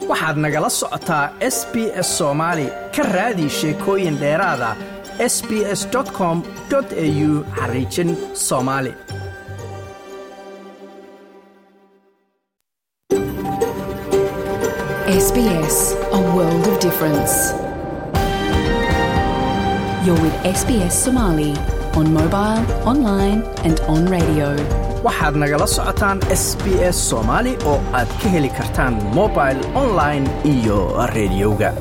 waxaad nagala socotaa SBS Soomaali ka raadi sheekooyin dheeraad ah sbs.com.au/Somali SBS, a world of difference. You're with SBS Somali on mobile, online and on radio. waxaad nagala socotaan SBS Somali oo aad ka heli kartaan mobile, online iyo radioga.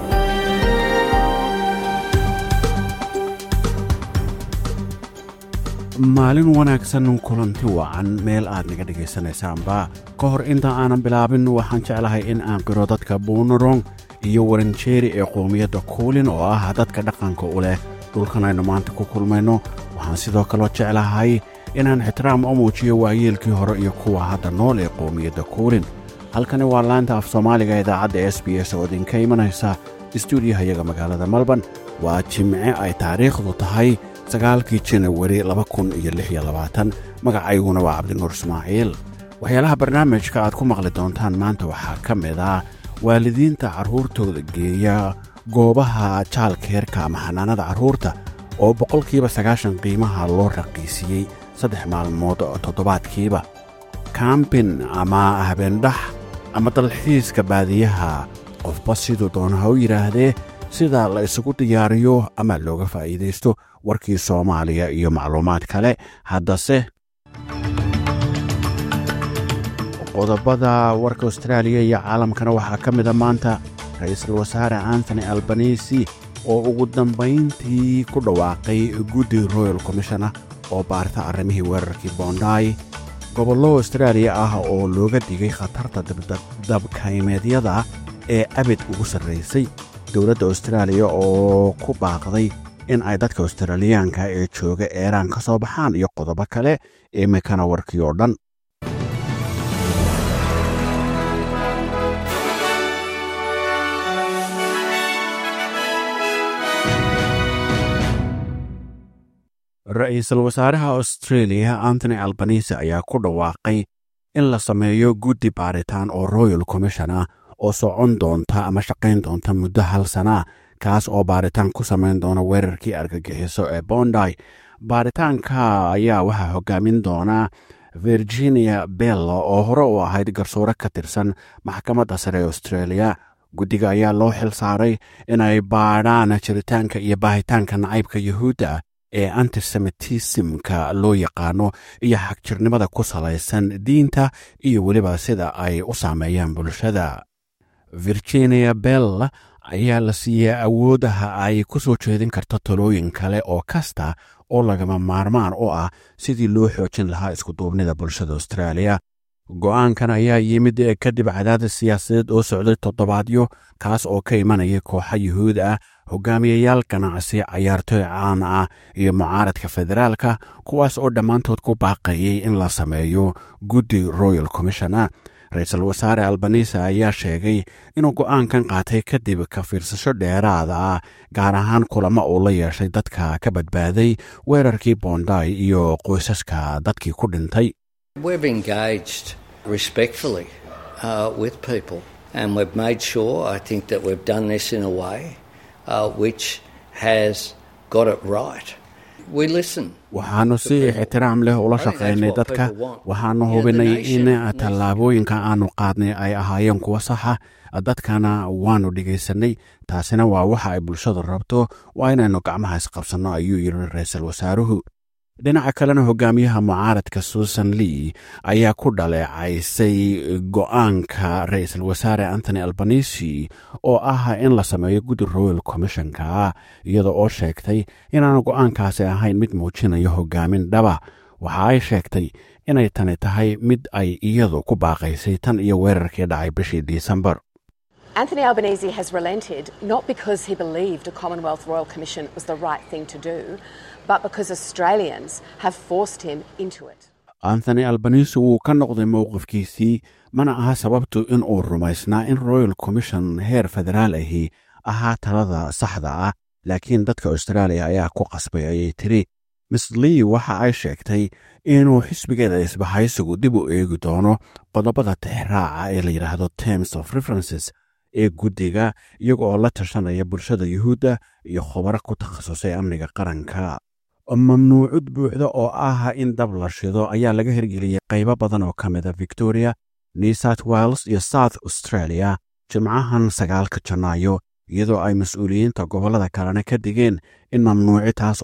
maalin wanaagsan kulanti wacan meel aad naga dhegaysanaysaanba ka hor inta aanan bilaabin waxaan jeclahay in aan qiro dadka Boonwurrung iyo Wurundjeri ee qoomiyadda Kulin oo ah dadka dhaqanka u leh dhulkan aynu maanta ku kulmayno. waxaan sidoo kale jeclahay inaan ixtiraam u muujiyo waayeelkii hore iyo kuwa hadda nool ee qoomiyadda Kulin. halkani waa laanta af Soomaaliga idaacadda SBS oo idinka imanaysa stuudiyahayaga magaalada Melbourne. waa jimce ay taariikhdu tahay 9 January 2026. magacayguna waa Cabdinuur Ismaaciil. waxyaalaha barnaamijka aad ku maqli doontaan maanta waxaa ka mid ah waalidiinta carruurtooda geeya goobaha childcare-ka ama xanaanada carruurta oo 90% qiimaha loo raqiisiyey 3 maalmood toddobaadkiiba. camping ama habeendhax ama dalxiiska baadiyaha qofba siduu doonaha u yidhaahdee sida la isugu diyaariyo ama looga faa'iidaysto warkii Soomaaliya iyo macluumaad kale. haddase qodobada warka Australia iyo caalamkana waxaa ka mid ah maanta ra'iisul wasaare Anthony Albanese oo ugu dambayntii ku dhawaaqay guddi Royal Commission oo baarta arrimihii weerarkii Bondi. gobollo Australia ah oo looga digay khatarta dabkaymeedyada ee abid ugu sarreysay. dowladda Australia oo ku baaqday in ay dadka Australiyaanka ee jooga Iran ka soo baxaan iyo qodobo kale imikana warkii oo dhan. ra'iisul wasaaraha Australia Anthony Albanese ayaa ku dhawaaqay in la sameeyo guddi baaritaan oo Royal Commission ah oo socon doonta ama shaqayn doonta muddo 1 sana kaas oo baaritaan ku samayn doona weerarkii argagixiso ee Bondi. baaritaanka ayaa waxaa hogaamin doona Virginia Bell oo hore u ahayd garsoore ka tirsan maxkamadda sare ee Australia. guddiga ayaa loo xil saaray inay baadhaan jiritaanka iyo baahitaanka nacaybka Yuhuudda ee antisemitismka loo yaqaano iyo xagjirnimada ku salaysan diinta iyo weliba sida ay u saameeyaan bulshada. Virginia Bell ayaa la siiyey awoodaha ay ku soo jeedin karto talooyin kale oo kasta oo lagama maarmaan u ah sidii loo xoojin lahaa iskuduubnida bulshada Australia. go'aankan ayaa yimid kadib cadaadis siyaasadeed oo socday toddobaadyo kaas oo ka imanaya kooxa Yuhuud ah, hogaamiyayaal ganacsi, cayaartooy caan ah iyo mucaaradka federaalka kuwaas oo dhammaantood ku baaqayay in la sameeyo guddi Royal Commission. ra'iisul wasaare Albanese ayaa sheegay inuu go'aankan qaatay kadib ka fiirsasho dheeraada ah gaar ahaan kulamo uu la yeeshay dadka ka badbaaday weerarkii Bondi iyo qoysaska dadkii ku dhintay. We've engaged respectfully with people and we've made sure, I think, that we've done this in a way which has got it right. We listen. waxaanu si ixtiraam leh ula shaqaynay dadka. waxaanu hubinay in tallaabooyinka aanu qaadnay ay ahaayeen kuwa saxa. dadkana waanu dhegaysanay. taasina waa waxa ay bulshadu rabto. waa inaynu gacmaha isqabsanno ayuu yidhi ra'iisul wasaaruhu. dhinaca kalena hogaamiyaha mucaaradka Susan Lee ayaa ku dhaleecaysay go'aanka ra'iisul wasaare Anthony Albanese oo ah in la sameeyo guddi Royal Commission-ka iyada oo sheegtay inaanu go'aankaasi ahayn mid muujinayo hogaamin dhaba. waxa ay sheegtay inay tani tahay mid ay iyadu ku baaqaysay tan iyo weerarkii dhacay bishii December. Anthony Albanese has relented not because he believed a Commonwealth Royal Commission was the right thing to do, but because Australians have forced him into it. Anthony Albanese wuu ka noqday mowqifkiisii mana aha sababtu in uu rumaysnaa in Royal Commission heer federaal ahi ahaa talada saxda ah, laakiin dadka Australia ayaa ku qasbay ayay tiri. Miss Lee waxa ay sheegtay inuu xisbigeeda isbahaysigu dib u eegi doono qodobada tixraaca ee la yidhaahdo Terms of References ee guddiga iyaga oo la tashanaya bulshada yuhuudda iyo khubaro ku takhasusay amniga qaranka. mamnuucud buuxda oo ah in dab la shido ayaa laga hirgeliyey qaybo badan oo ka mida victoria, new south wales iyo south australia jimcahan 9 janaayo, iyadoo ay mas-uuliyiinta gobollada kalena ka digeen in mamnuuci taas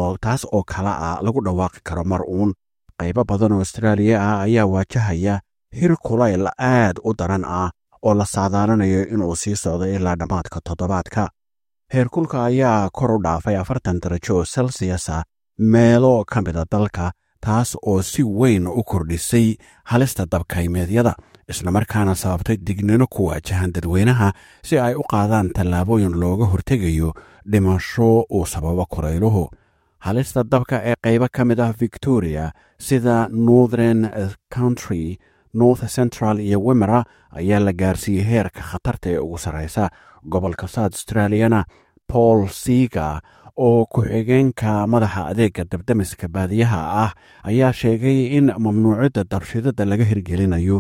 oo kala ah lagu dhawaaqi karo mar uun. qaybo badan oo austraaliya ah ayaa waajahaya hir kulayl aad u daran ah oo la saadaalinayo inuu sii socdo ilaa dhammaadka toddobaadka. heerkulka ayaa kor u dhaafay 40 darajo oo celsius ah meelo ka mida dalka, taas oo si weyn u kordhisay halista dabkaymeedyada, islamarkaana sababtay dignino ku waajahan dadweynaha si ay u qaadaan tallaabooyin looga hortegayo dhimasho uu sababo kulayluhu. halista dabka ee qaybo ka mid ah victoria sida northern country, north central iyo wimera ayaa la gaarsiiyey heerka khatarta ee ugu sarraysa. gobolka south australiana paul seager oo ku-xigeenka madaxa adeega dabdamiska baadiyaha ah ayaa sheegay in mamnuucida darshidada laga hirgelinayo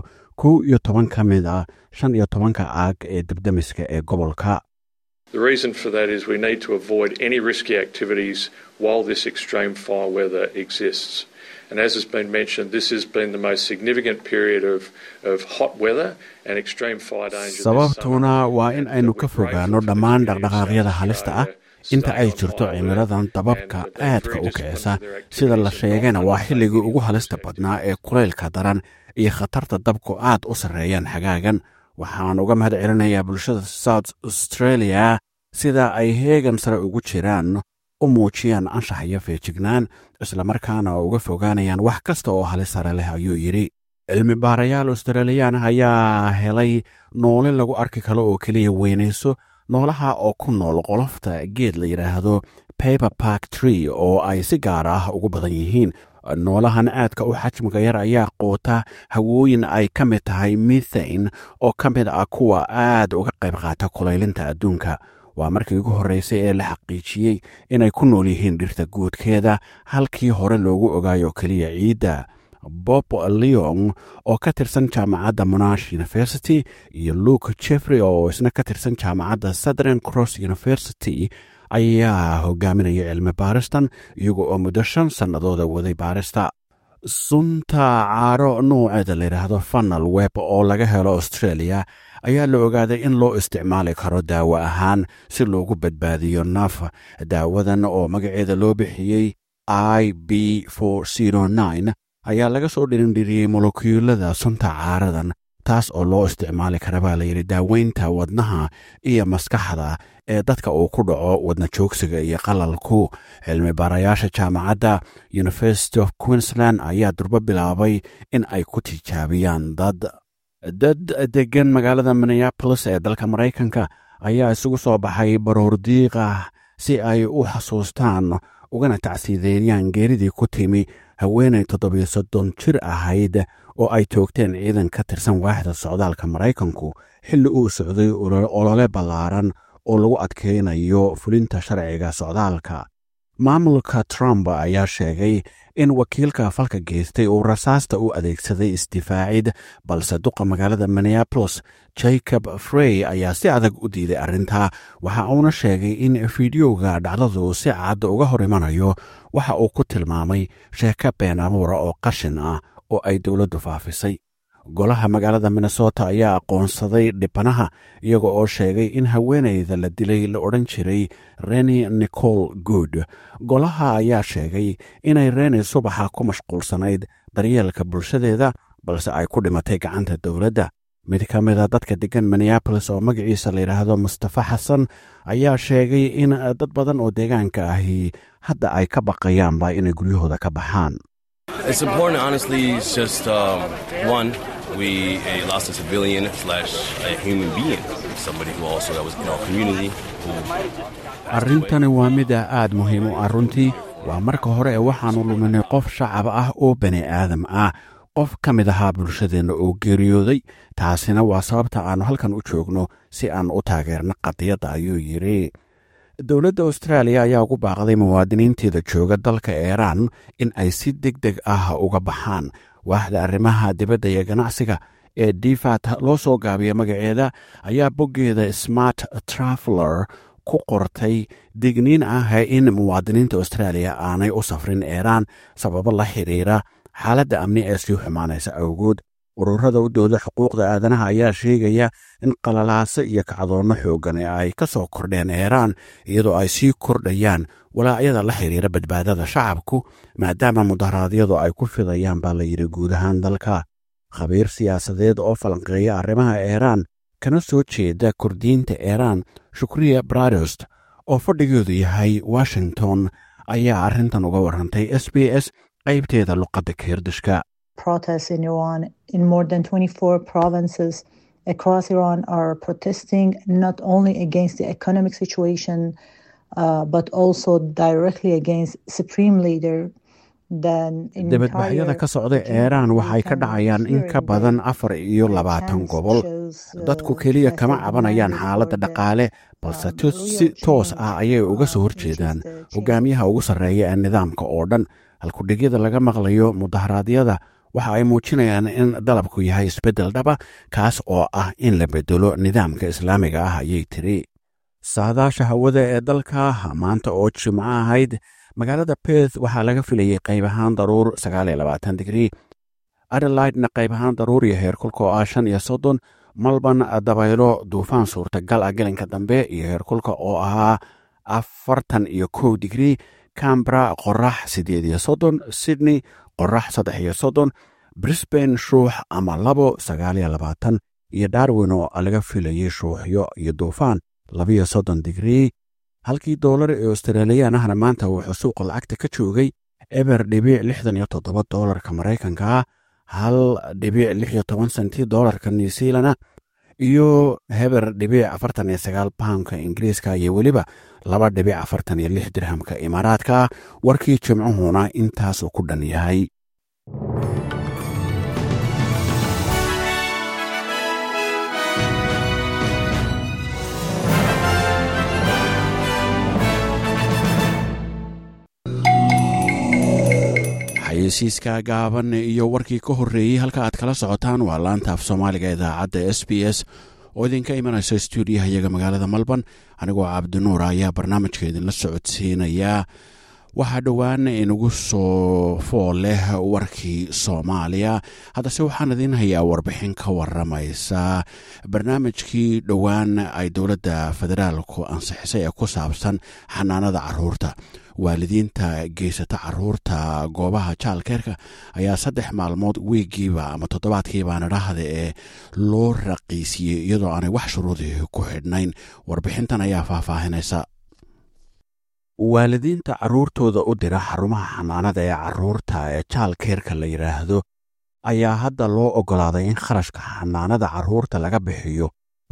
11 ka mid ah 15 aag ee dabdamiska ee gobolka. The reason for that is we need to avoid any risky activities while this extreme fire weather exists. And as has been mentioned, this has been the most significant period of hot weather and extreme fire danger. sababtuna waa in aynu ka fogaano dhammaan dhaqdhaqaaqyada halista ah inta ay jirto cimiradan dababka aadka u kicisa. sida la sheegayna waa xilligii ugu halista badnaa ee kulaylka daran iyo khatarta dabku aad u sarreeyaan xagaagan. waxaan uga mahad celinayaa bulshada south australia sida ay heegan sare ugu jiraan u muujiyaan anshax iyo feejignaan, islamarkaana uga fogaanayaan wax kasta oo halis sare leh, ayuu yidhi. cilmi baarayaal australiyaan ayaa helay noole lagu arki karo oo keliya weynayso noolaha oo ku nool qolofta geed la yidhaahdo paper park tree oo ay si gaar ah ugu badan yihiin. noolahan aadka u xajmiga yar ayaa qoota hawooyin ay ka mid tahay methane oo ka mid ah kuwa aad uga qayb qaata kulaylinta adduunka. waa markii ugu horreysay ee la xaqiijiyey inay ku nool yihiin dhirta guudkeeda halkii hore loogu ogaayo keliya ciidda. bob leong oo ka tirsan jaamacadda monash university iyo luke jeffrey oo isna ka tirsan jaamacadda southern cross university ayaa hogaaminaya cilmi baaristan iyaga oo muddo 5 sannadooda waday baarista. sunta caaro nooceeda la yidhaahdo funnel web oo laga helo australia ayaa la ogaaday in loo isticmaali karo daawo ahaan si loogu badbaadiyo naf. daawadan oo magaceeda loo bixiyey IB409 ayaa laga soo dhirindhiriyey molokiyulada sunta caaradan, taas oo loo isticmaali kara baa layidhi daaweynta wadnaha iyo maskaxda ee dadka uu ku dhaco wadna joogsiga iyo qalalku. cilmi baarayaasha jaamacadda University of Queensland ayaa durbo bilaabay in ay ku tijaabiyaan dad degan magaalada Minneapolis ee dalka Maraykanka ayaa isugu soo baxay baroordiiqa si ay u xasuustaan ugana tacsiideeyaan geeridii ku timi haweenay 37 jir ahayd oo ay toogteen ciidan ka tirsan waaxda socdaalka Maraykanku xilli uu socday olole ballaaran oo lagu adkeynayo fulinta sharciga socdaalka. maamulka Trump ayaa sheegay in wakiilka falka geystay uu rasaasta u adeegsaday isdifaacid, balse duqa magaalada Minneapolis Jacob Frey ayaa si adag u diiday arrintaa. waxa uuna sheegay in fiidiyowga dhacdadu si cad uga hor imanayo waxa uu ku tilmaamay sheeko been abuura oo qashin ah oo ay dowladdu faafisay. golaha magaalada Minnesota ayaa aqoonsaday dhibanaha iyaga oo sheegay in haweenayda la dilay la odhan jiray Reni Nicole Good. golaha ayaa sheegay inay Reni subaxa ku mashquulsanayd daryeelka bulshadeeda, balse ay ku dhimatay gacanta dowladda. mid ka mid a dadka degan Minneapolis oo magaciisa la yidhaahdo Mustafa Xasan ayaa sheegay in dad badan oo deegaanka ahi hadda ay ka baqayaanba inay guryahooda ka baxaan. It's important, honestly. It's just one, we lost a civilian / a human being, somebody who also that was in our community. arrintani waa mid aad muhiim u ah runtii. waa marka hore ee waxaanu luminay qof shacab ah oo bani aadam ah, qof ka mid ahaa bulshadeenna oo geeriyooday. taasina waa sababta aanu halkan u joogno si aan u taageerno qadiyadda, ayuu yidhi. dowladda austraaliya ayaa ugu baaqday muwaadiniinteeda jooga dalka Iiraan in ay si degdeg ah uga baxaan. waaxda arrimaha dibadda iyo ganacsiga ee difat loo soo gaabiya magaceeda ayaa boggeeda smart traveler ku qortay digniin ah in muwaadiniinta australia aanay u safrin iiraan sababo la xiriira xaaladda amni ee sii xumaanaysa awgood ururada u dooda xuquuqda aadanaha ayaa sheegaya in qalalaase iyo kacdoonno xooggan ee ay ka soo kordheen iiraan iyadoo ay sii kordhayaan walaacyada la xiriira badbaadada shacabku maadaama mudaharaadyadu ay ku fidayaan baa la yidhi guud ahaan dalka khabiir siyaasadeed oo falanqeeya arrimaha iiraan kana soo jeeda kurdiyiinta iiraan shukriya bradost oo fadhigeedu yahay washington ayaa arrintan uga warrantay s b s qaybteeda luqadda kirdishka Protests in Iran in more than 24 provinces across Iran are protesting not only against the economic situation but also directly against supreme leader. dibadbaxyada ka socda iiraan waxay ka dhacayaan in ka badan 24 gobol dadku keliya kama cabanayaan xaaladda dhaqaale balse si toos ah ayay uga soo horjeedaan hogaamiyaha ugu sarreeya ee nidaamka oo dhan halkudhigyada laga maqlayo mudaharaadyada waxa ay muujinayaan in dalabku yahay isbeddel dhaba kaas oo ah in la bedelo nidaamka islaamiga ah ayay tiri saadaasha hawada ee dalka maanta oo jimco ahayd magaalada Perth waxaa laga filayay qayb ahaan daruur 29 digrii Adelaide-na qayb ahaan daruur iyo heerkulka oo ah 35 Melbourne dabaylo duufaan suurtagal ah gelinka dambe iyo heerkulka oo ahaa 41 digrii Canberra qorax 8 Sydney qorax 3 Brisbane shuux ama 29 iyo Darwin oo laga filayay shuuxyo iyo duufaan 32 digrii halkii doolar ee Australian ahna maanta wuxuu suuqa lacagta ka joogay $1.67 Mareykanka 1.16 senti doolarka New Zealand iyo $1.49 poundka Ingiriiska iyo weliba 2.46 dirhamka Imaaraadka warkii jimcuhuna intaas ku dhan yahay xayeysiiska gaaban iyo warkii ka horreeyey halka aad kala socotaan waa laanta af soomaaliga idaacadda s b s oo idinka imanaysa stuudiyaha iyaga magaalada Melbourne anigoo cabdinuur ayaa barnaamijka idinla socodsiinayaa waxaa dhowaan inagu soo fool leh warkii Soomaaliya haddase waxaan idin hayaa warbixin ka waramaysa barnaamijkii dhowaan ay dowladda federaalku ansixisay ee ku saabsan xanaanada carruurta waalidiinta geysata carruurta goobaha childcare-ka ayaa 3 maalmood wiigiiba ama toddobaadkiibaana dhahda ee loo raqiisiyey iyadoo aanay wax shuruudii ku xidhnayn warbixintan ayaa faahfaahinaysa waalidiinta carruurtooda u dira xarumaha xanaanada ee carruurta ee childcare-ka la yidhaahdo ayaa hadda loo oggolaaday in kharashka xanaanada carruurta laga bixiyo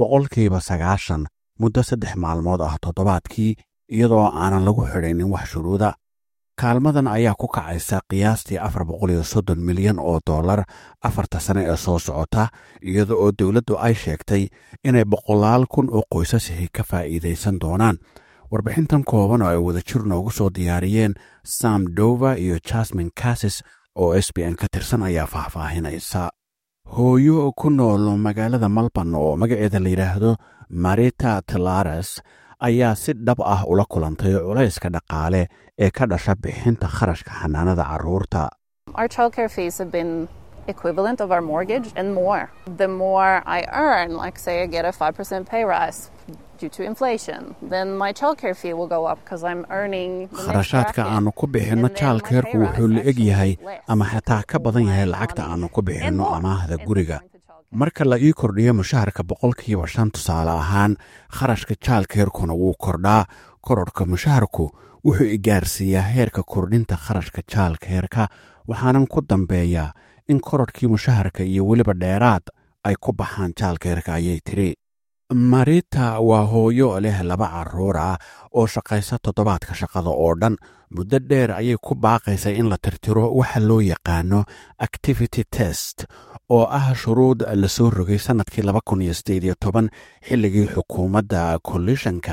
90% muddo 3 maalmood ah toddobaadkii iyadoo aanan lagu xidhaynin wax shuruuda kaalmadan ayaa ku kacaysa qiyaastii $430 milyan oo dollar 4 sano ee soo socota iyada oo dowladdu ay sheegtay inay 100,000 oo qoysasahi ka faa'iidaysan doonaan warbixintan kooban oo ay wadajir noogu soo diyaariyeen Sam Dover iyo Jasmine Cassis oo SBN ka tirsan ayaa faahfaahinaysa hooyo ku nool magaalada Melbourne oo magaceeda la yidhaahdo Marita Telares ayaa si dhab ah ula kulantay culayska dhaqaale ee ka dhasha bixinta kharashka xanaanada carruurta Our childcare fees have been equivalent of our mortgage and more. The more I earn, like say I get a 5% pay rise due to inflation, then my childcare fee will go up because I'm earning kharashaadka aanu ku bixinno childcare-ku wuxuu la eg yahay ama xataa ka badan yahay lacagta aanu ku bixinno amaahda guriga marka la ii kordhiyo mushaharka 5% tusaale ahaan kharashka childcare-kuna wuu kordhaa kororka mushaharku wuxuu i gaarsiiyaa heerka kordhinta kharashka childcare-ka waxaanan ku dambeeyaa in kororkii mushaharka iyo weliba dheeraad ay ku baxaan childcare-ka ayay tiri Marita waa hooyo leh 2 carruur ah oo shaqaysa toddobaadka shaqada oo dhan muddo dheer ayay ku baaqaysay in la tirtiro waxa loo yaqaano activity test oo ah shuruud la soo rogay sanadkii 2018 xilligii xukuumadda coalitionka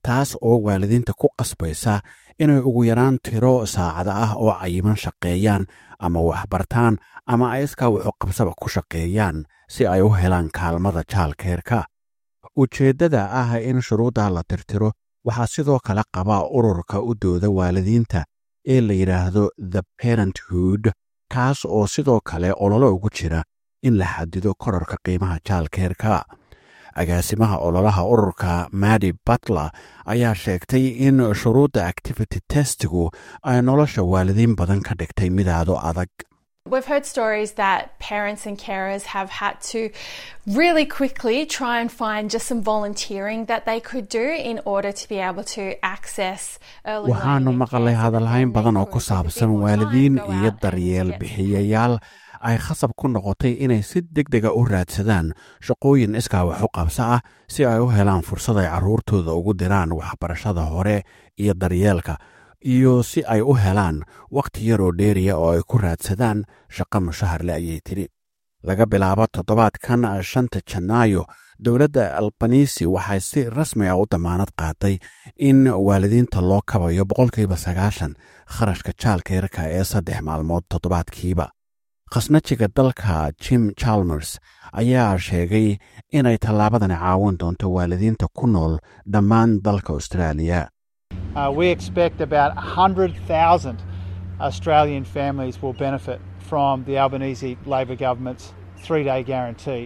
taas oo waalidiinta ku qasbaysa inay ugu yaraan tiro saacada ah oo cayiman shaqeeyaan ama waxbartaan ama ay iskaa wuxuu qabsaba ku shaqeeyaan si ay u helaan kaalmada childcare-ka. ujeeddada ah in shuruudda la tirtiro waxaa sidoo kale qabaa ururka u dooda waalidiinta ee la yidhaahdo The Parenthood, kaas oo sidoo kale ololo ugu jira in la xadido kororka qiimaha childcare-ka. agaasimaha ololaha ururka Maddie Butler ayaa sheegtay in shuruudda activity testigu ay nolosha waalidiin badan ka dhigtay midaado adag. We've heard stories that parents and carers have had to really quickly try and find just some volunteering that they could do in order to be able to access early learning. waxaanu maqalay hadalhayn badan oo ku saabsan waalidiin iyo daryeel bixiyayaal ay khasab ku noqotay inay si degdega u raadsadaan shaqooyin iskaa wax u qabso ah si ay u helaan fursad ay carruurtooda ugu diraan waxbarashada hore iyo daryeelka, iyo si ay u helaan wakhti yaroo dheeriya oo ay ku raadsadaan shaqo mushaharle ayay tidhi. laga bilaabo toddobaadkan 5 Janaayo dowladda Albanese waxay si rasmi ah u damaanad qaaday in waalidiinta loo kabayo 90% kharashka childcare-ka ee 3 maalmood toddobaadkiiba. khasnajiga dalka Jim Chalmers ayaa sheegay inay tallaabadani caawin doonto waalidiinta ku nool dhammaan dalka Australia. We expect about 100,000 Australian families will benefit from the Albanese Labor government's 3-day guarantee.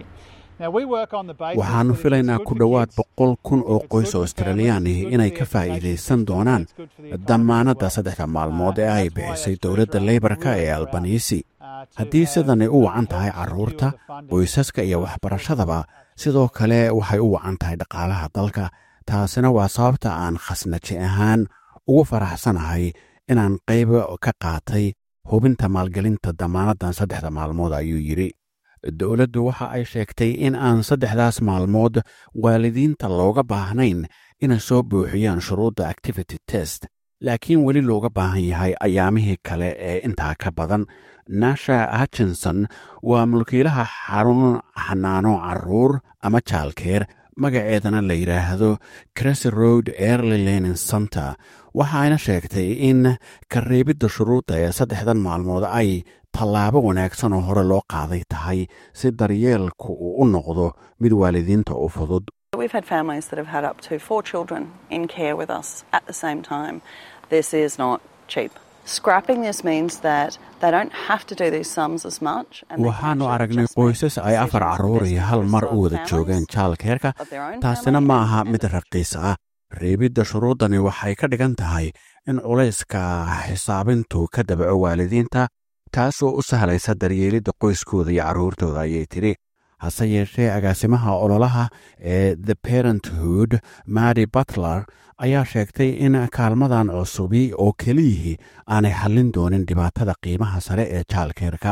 waxaannu filaynaa ku dhowaad 100,000 oo qoys Australiyaan ah inay ka faa'iidaysan doonaan damaanadda 3 maalmood ee ay bixisay dowladda Labour-ka ee Albanese. haddii sidani u wacan tahay carruurta, qoysaska iyo waxbarashadaba, sidoo kale waxay u wacan tahay dhaqaalaha dalka. taasina waa sababta aan khasnaji ahaan ugu faraxsanahay inaan qayb ka qaatay hubinta maalgelinta damaanaddan 3 maalmood, ayuu yidhi. dowladdu waxa ay sheegtay in aan 3daas maalmood waalidiinta looga baahnayn inay soo buuxiyaan shuruudda activity test, laakiin weli looga baahan yahay ayaamihii kale ee intaa ka badan. Nasha Hutchinson waa mulkiilaha xarun xanaano carruur ama childcare, magaceedana la yidhaahdo Cressy Road Early Learning Center. waxayna sheegtay in ka reebidda shuruudda ee 3 maalmood ay tallaabo wanaagsan oo hore loo qaaday tahay si daryeelku uu u noqdo mid waalidiinta u fudud. We've had families that have had up to 4 children in care with us at the same time. This is not cheap. Scrapping this means that they don't have to do these sums as much. waxaannu aragnay qoysas ay 4 carruur iyo hal mar u wada joogeen childcare-ka. taasina ma aha mid raqiis ah. reebidda shuruuddani waxay ka dhigan tahay in culayska xisaabintu ka dabco waalidiinta, taasoo u sahlaysa daryeelidda qoyskooda iyo carruurtooda, ayay tidhi. hase yeeshee agaasimaha ololaha ee The Parenthood Maddie Butler ayaa sheegtay in kaalmadan cusubi oo keliyihii aanay xallin doonin dhibaatada qiimaha sare ee childcare-ka.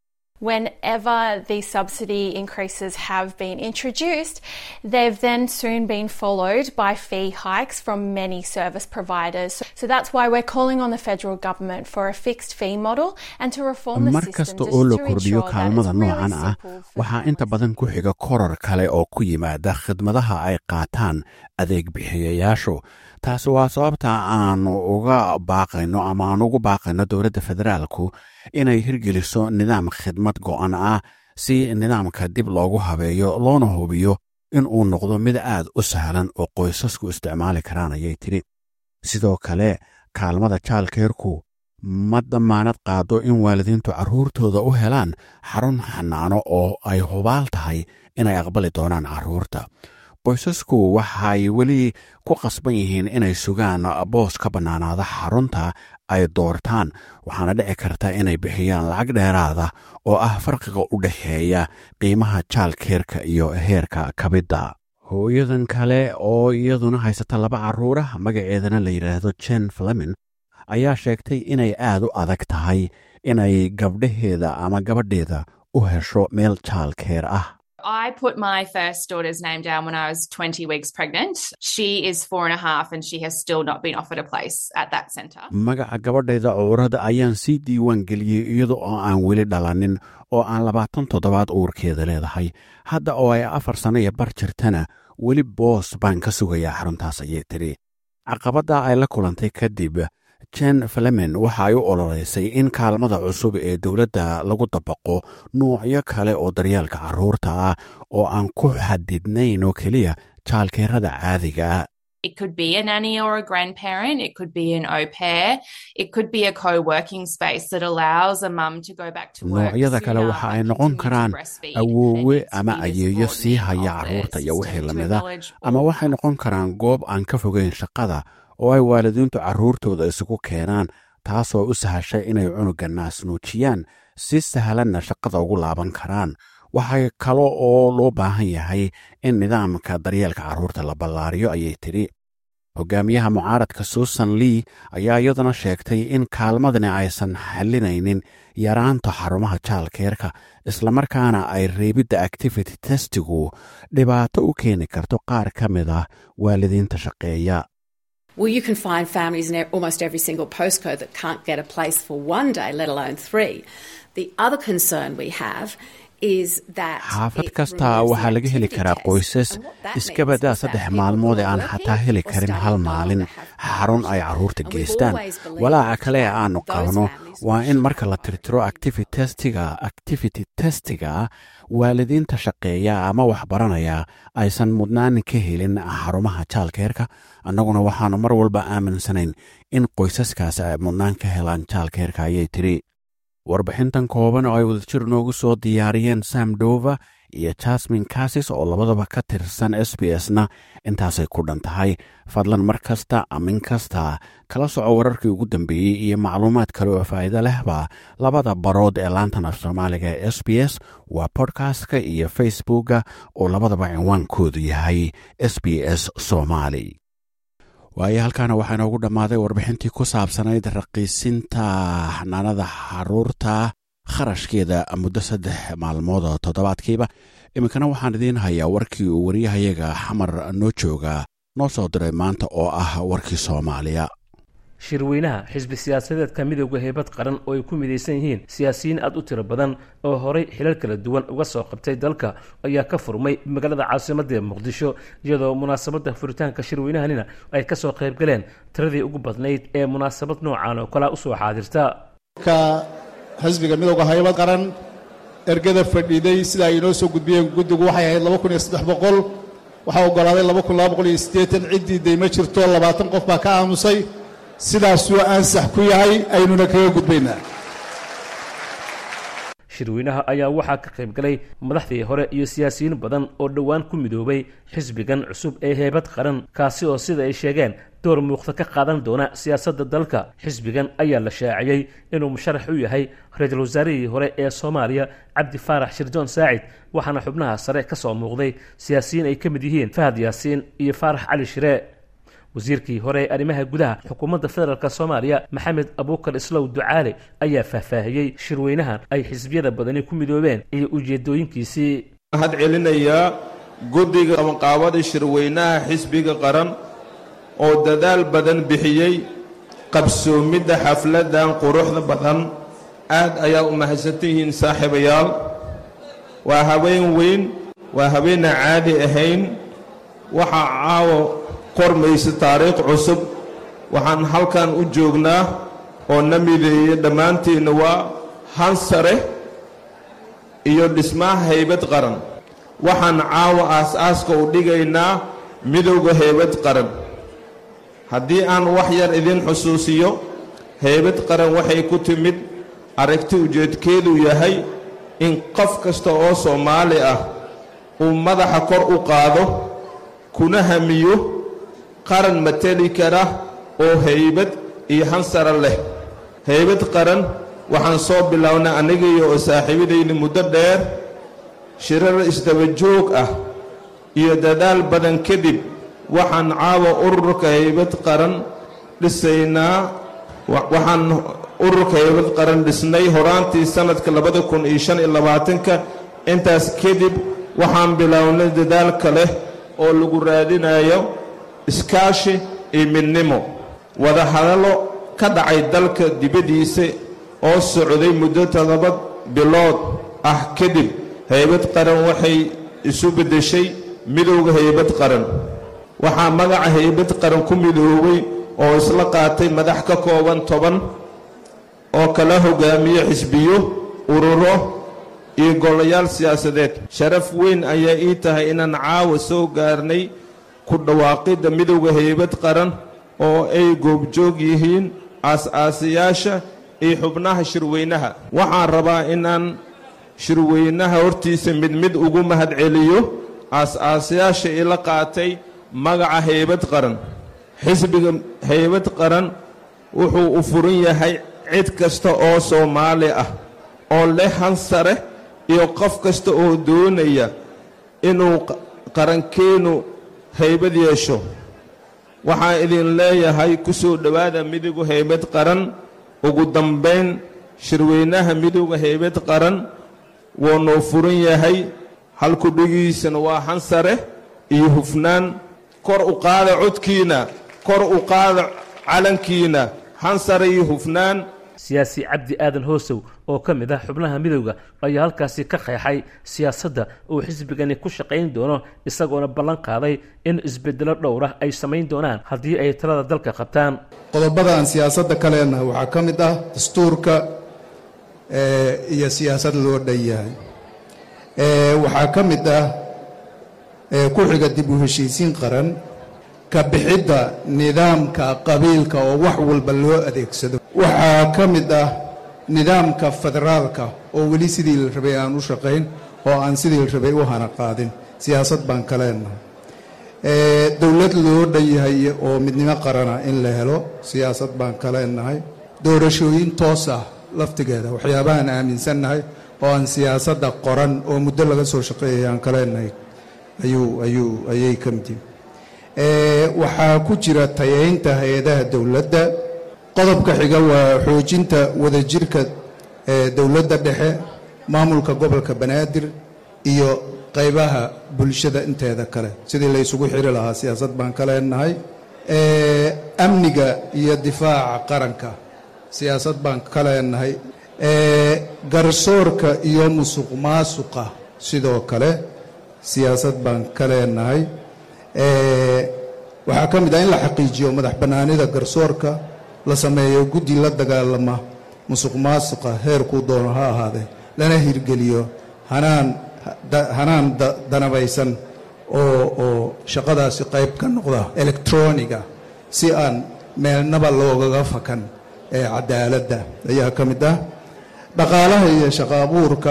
Whenever these subsidy increases have been introduced, they've then soon been followed by fee hikes from many service providers. So that's why we're calling on the federal government for a fixed fee model and to reform the system markasta oo la kordhiyo kaalmada noocan ah, waxaa inta badan ku xiga koror kale oo ku yimaada khidmadaha ay qaataan adeeg bixiyayaashu. taasi waa sababta aan uga baaqayno dowladda federaalku inay hirgeliso nidaam khidmad go'an ah si nidaamka dib loogu habeeyo loona hubiyo in uu noqdo mid aad u sahlan oo qoysasku isticmaali karaan, ayay tidhi. sidoo kale kaalmada childcare-ku ma damaanad qaado in waalidiintu carruurtooda u helaan xarun xanaano oo ay hubaal tahay inay aqbali doonaan carruurta. qoysasku waxay weli ku qasban yihiin inay sugaan boos ka bannaanaada xarunta ay doortaan, waxaana dhici karta inay bixiyaan lacag dheeraada oo ah farqiga u dhexeeya qiimaha childcare-ka iyo heerka kabidda. hooyadan kale oo iyaduna haysata 2 carruura, magaceedana la yidhaahdo Jen Fleming, ayaa sheegtay inay aad u adag tahay inay gabdhaheeda ama gabadheeda u hesho meel childcare ah. I put my first daughter's name down when I was 20 weeks pregnant. She is 4.5 and she has still not been offered a place at that centre. magaca gabadheeda cowrada ayaan sii diiwaan geliyey iyada oo aan weli dhalanin oo aan 27 uurkeeda leedahay. hadda oo ay 4 sano iyo bar jirtana weli boos baan ka sugayaa xaruntaas, ayay tidhi. caqabadda ay la kulantay kadib jen flemen waxa ay u ololeysay in kaalmada cusub ee dowladda lagu dabaqo nuucyo kale oo daryeelka carruurta ah oo aan ku xadidnayn oo keliya jaalkeerada caadiga. It could be a nanny or a grandparent. It could be an au pair. It could be a co-working space that allows a mum to go back to work. noocyada kale waxa ay noqon karaan awoowe ama ayeeyo sii haya carruurta iyo wixii lamida, ama waxay noqon karaan goob aan ka fogeyn shaqada oo ay waalidiintu carruurtooda isugu keenaan, taasoo u sahashay inay cunuga naasnuujiyaan si sahlanna shaqada ugu laaban karaan. waxay kale oo loo baahan yahay in nidaamka daryeelka carruurta la ballaariyo, ayay tidhi. hogaamiyaha mucaaradka Susan Lee ayaa iyaduna sheegtay in kaalmadani aysan xalinaynin yaraanta xarumaha childcare-ka, islamarkaana ay reebidda activity testigu dhibaato u keeni karto qaar ka mid ah waalidiinta shaqeeya. Well, you can find families in almost every single postcode that can't get a place for one day, let alone 3. The other concern we have xaafad kasta waxaa laga heli karaa qoysas iska badaa 3 maalmood ee aan xataa heli karin hal maalin xarun ay carruurta geystaan. walaaca kale ee aanu qabno waa in marka la tirtiro activity testiga waalidiinta shaqeeya ama waxbaranaya aysan mudnaan ka helin xarumaha childcare-ka. annaguna waxaanu mar walba aaminsanayn in qoysaskaas ay mudnaan ka helaan childcare-ka, ayay tiri. warbixintan kooban oo ay wadajir noogu soo diyaariyeen Sam Dova iyo Jasmine Cassis oo labadaba ka tirsan SBS-na intaasay ku dhan tahay. fadlan mar kasta amin kasta kala soco wararkii ugu dambeeyey iyo macluumaad kale oo faa'iido lehba labada barood ee laantan af Soomaaliga ee SBS, waa podcast-ka iyo Facebook-ga oo labadaba cinwaankoodu yahay SBS Somali. waayo halkaana waxaa inoogu dhammaaday warbixintii ku saabsanayd raqiisinta xanaanada carruurta kharashkeeda muddo 3 maalmood oo toddobaadkiiba. iminkana waxaan idiin hayaa warkii uu wariyahayaga xamar noo jooga noo soo diray maanta oo ah warkii Soomaaliya. shirweynaha xisbi siyaasadeedka midowga heybad qaran oo ay ku midaysan yihiin siyaasiyiin aad u tiro badan oo horey xilal kala duwan uga soo qabtay dalka ayaa ka furmay magaalada caasimadda Muqdisho, iyadoo munaasabadda furitaanka shirweynahanina ay ka soo qayb galeen tiradii ugu badnayd ee munaasabad noocan oo kala u soo xaadirta. ka xisbiga midowga heybad qaran ergada fadhiday sida ay noo soo gudbiyeen guddigu waxay ahayd 2300, waxa ogolaaday 2280, ciddii deyma jirto 20 qof baa ka aamusay. sidaasuu ansax ku yahay, aynuna kaga gudbaynaa. shirweynaha ayaa waxaa ka qayb galay madaxdii hore iyo siyaasiyiin badan oo dhowaan ku midoobay xisbigan cusub ee heybad qaran, kaasi oo sida ay sheegeen door muuqda ka qaadan doona siyaasadda dalka. xisbigan ayaa la shaaciyey inuu musharax u yahay ra-iisul wasaarihii hore ee Soomaaliya Cabdi Faarax Shirdoon Saacid, waxaana xubnaha sare ka soo muuqday siyaasiyiin ay ka mid yihiin Fahad Yaasiin iyo Faarax Cali Shire. wasiirkii hore ee arrimaha gudaha xukuumadda federaalka Soomaaliya Maxamed Abuukar Islow Ducaale ayaa faahfaahiyey shirweynahan ay xisbiyada badani ku midoobeen iyo ujeedooyinkiisii. waxaan celinayaa guddiga qabanqaabada shirweynaha xisbiga qaran oo dadaal badan bixiyey qabsoomidda xafladan quruxda badan. aad ayaa u mahadsantihiin saaxiibayaal. waa habeen weyn, waa habeena caadi ahayn. waxaa caawo qormaysa taariikh cusub. waxaan halkan u joognaa oo na mideeyey dhammaantiinna waa hansare iyo dhismaha heybad qaran. waxaan caawa aas-aaska u dhigaynaa midowga heybad qaran. haddii aan wax yar idin xusuusiyo, heybad qaran waxay ku timid aragti ujeedkeedu yahay in qof kasta oo Soomaali ah uu madaxa kor u qaado kuna hamiyo qaran matali kara oo heybad iyo hansara leh. heybad qaran waxaan soo bilownay aniga iyo saaxiibadayda muddo dheer, shirar isdaba joog ah iyo dadaal badan kadib waxaan caawa ururka heybad qaran dhisaynaa. waxaan ururka heybad qaran dhisnay horaantii sanadka 2025. intaas kadib waxaan bilownay dadaal kale oo lagu raadinayo iskaashi iyo midnimo. wada hadallo ka dhacay dalka dibaddiisa oo socday muddo 7 bilood ah kadib, heybad qaran waxay isu beddeshay midowga heybad qaran. waxaa magaca haybad qaran ku midoobay oo isla qaatay madax ka kooban 10 oo kala hogaamiye xisbiyo ururo iyo golayaal siyaasadeed. sharaf weyn ayaa ii tahay inaan caawa soo gaarnay ku dhawaaqidda midowga haybad qaran oo ay goobjoog yihiin aas-aasayaasha iyo xubnaha shirweynaha. waxaan rabaa inaan shirweynaha hortiisa mid ugu mahadceliyo aas-aasayaasha ila qaatay magaca haybad qaran. xisbiga haybad qaran wuxuu u furan yahay cid kasta oo Soomaali ah oo leh hansare iyo qof kasta oo doonaya inuu qarankeenu haybad yeesho. waxaan idin leeyahay ku soo dhawaada midowga haybad qaran. ugu dambeyn shirweynaha midowga haybad qaran wuu noo furan yahay. halku dhigiisana waa hansare iyo hufnaan. kor u qaada codkiina, kor u qaada calankiina, hansare iyo hufnaan. siyaasi cabdi aadan hoosow oo ka mid ah xubnaha midowga ayaa halkaasi ka qeexay siyaasadda uu xisbigani ku shaqayn doono, isagoona ballan qaaday in isbeddelo dhowra ay samayn doonaan haddii ay talada dalka qabtaan. qodobadan siyaasadda kalena waxaa ka mid ah dastuurka iyo siyaasad loo dhan yahay. waxaa ka mid ah ku xiga dib u heshiisiin qaran, ka bixidda nidaamka qabiilka oo wax walba loo adeegsado. waxaa ka mid ah nidaamka federaalka oo weli sidii la rabay aan u shaqayn oo aan sidii la rabay u hana qaadin. siyaasad baan ka leenahay. dowlad loo dhan yahay oo midnimo qarana in la helo, siyaasad baan ka leenahay. doorashooyin toos ah laftigeeda waxyaabahaan aaminsannahay oo aan siyaasadda qoran oo muddo laga soo shaqeeyay aan ka leenahay ayay ka mid yihiin. waxaa ku jira tayaynta hay-adaha dowladda. qodobka xiga waa xoojinta wadajirka dowladda dhexe, maamulka gobolka banaadir iyo qaybaha bulshada inteeda kale sidii la isugu xiri lahaa. siyaasad baan ka leenahay. amniga iyo difaaca qaranka, siyaasad baan ka leenahay. garsoorka iyo musuq maasuqa sidoo kale siyaasad baan ka leenahay. waxaa ka mid ah in la xaqiijiyo madax bannaanida garsoorka, la sameeyo guddi la dagaalama musuq maasuqa heerkuu doono ha ahaadee, lana hirgeliyo hanaan danabaysan oo shaqadaasi qayb ka noqda electroniga si aan meelnaba loogaga fakan cadaaladda ayaa ka mid ah. dhaqaalaha iyo shaqo abuurka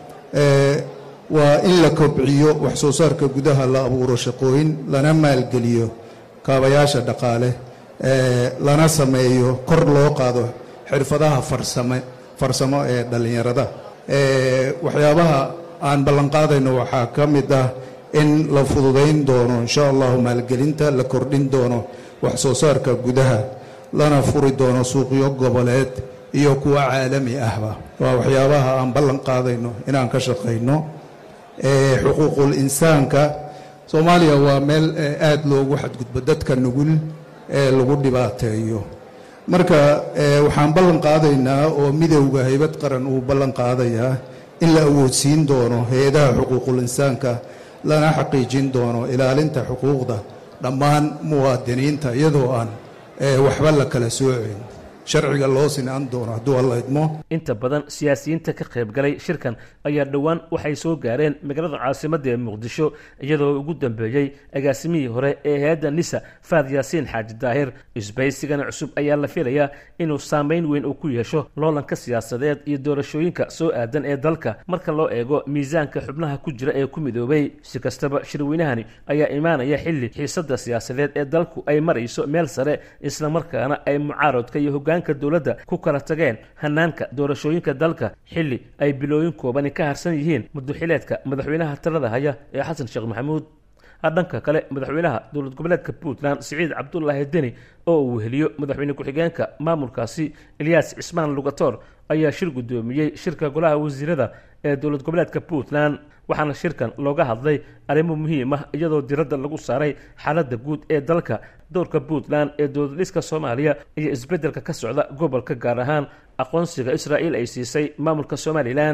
waa in la kobciyo wax soo saarka gudaha, la abuuro shaqooyin, lana maalgeliyo kaabayaasha dhaqaale, lana sameeyo kor loo qaado xirfadaha farsamo ee dhallinyarada. waxyaabaha aan ballanqaadayno waxaa ka mid ah in la fududayn doono insha allahu maalgelinta, la kordhin doono wax soo saarka gudaha, lana furi doono suuqyo goboleed iyo kuwa caalami ahba. waa waxyaabaha aan ballan qaadayno inaan ka shaqayno. xuquuqul insaanka, soomaaliya waa meel aad loogu xadgudbo dadka nugul ee lagu dhibaateeyo. marka waxaan ballan qaadaynaa oo midowga haybad qaran uu ballan qaadayaa in la awoodsiin doono hay-adaha xuquuqul insaanka, lana xaqiijin doono ilaalinta xuquuqda dhammaan muwaadiniinta iyadoo aan waxba la kala soocin. sharciga loo sinaan doono hadduu alla idmo. inta badan siyaasiyiinta ka qayb galay shirkan ayaa dhowaan waxay soo gaareen magaalada caasimadda ee muqdisho, iyadoo ugu dambeeyey agaasimihii hore ee hay-adda nisa faad yaasiin xaaji daahir. isbaysigana cusub ayaa la filayaa inuu saameyn weyn uu ku yeesho loolanka siyaasadeed iyo doorashooyinka soo aadan ee dalka marka loo eego miisaanka xubnaha ku jira ee ku midoobay. si kastaba shirweynahani ayaa imaanaya xilli xiisadda siyaasadeed ee dalku ay marayso meel sare, islamarkaana ay mucaaradka iyo hoggaanka dowladda ku kala tageen hanaanka doorashooyinka dalka xilli ay bilooyin koobani ka harsan yihiin muddoxileedka madaxweynaha talada haya ee xasan sheekh maxamuud. dhanka kale madaxweynaha dowlad goboleedka puntland siciid cabdulaahi deni oo uu weheliyo madaxweyne ku-xigeenka maamulkaasi ilyaas cismaan lugator ayaa shir guddoomiyey shirka golaha wasiirada ee dowlad goboleedka puntland. waxaana shirkan looga hadlay arrimo muhiim ah iyadoo diradda lagu saaray xaaladda guud ee dalka, doorka puntland ee dowladhiska soomaaliya iyo isbeddelka ka socda gobolka, gaar ahaan aqoonsiga israa'iil ay siisay maamulka somalilan.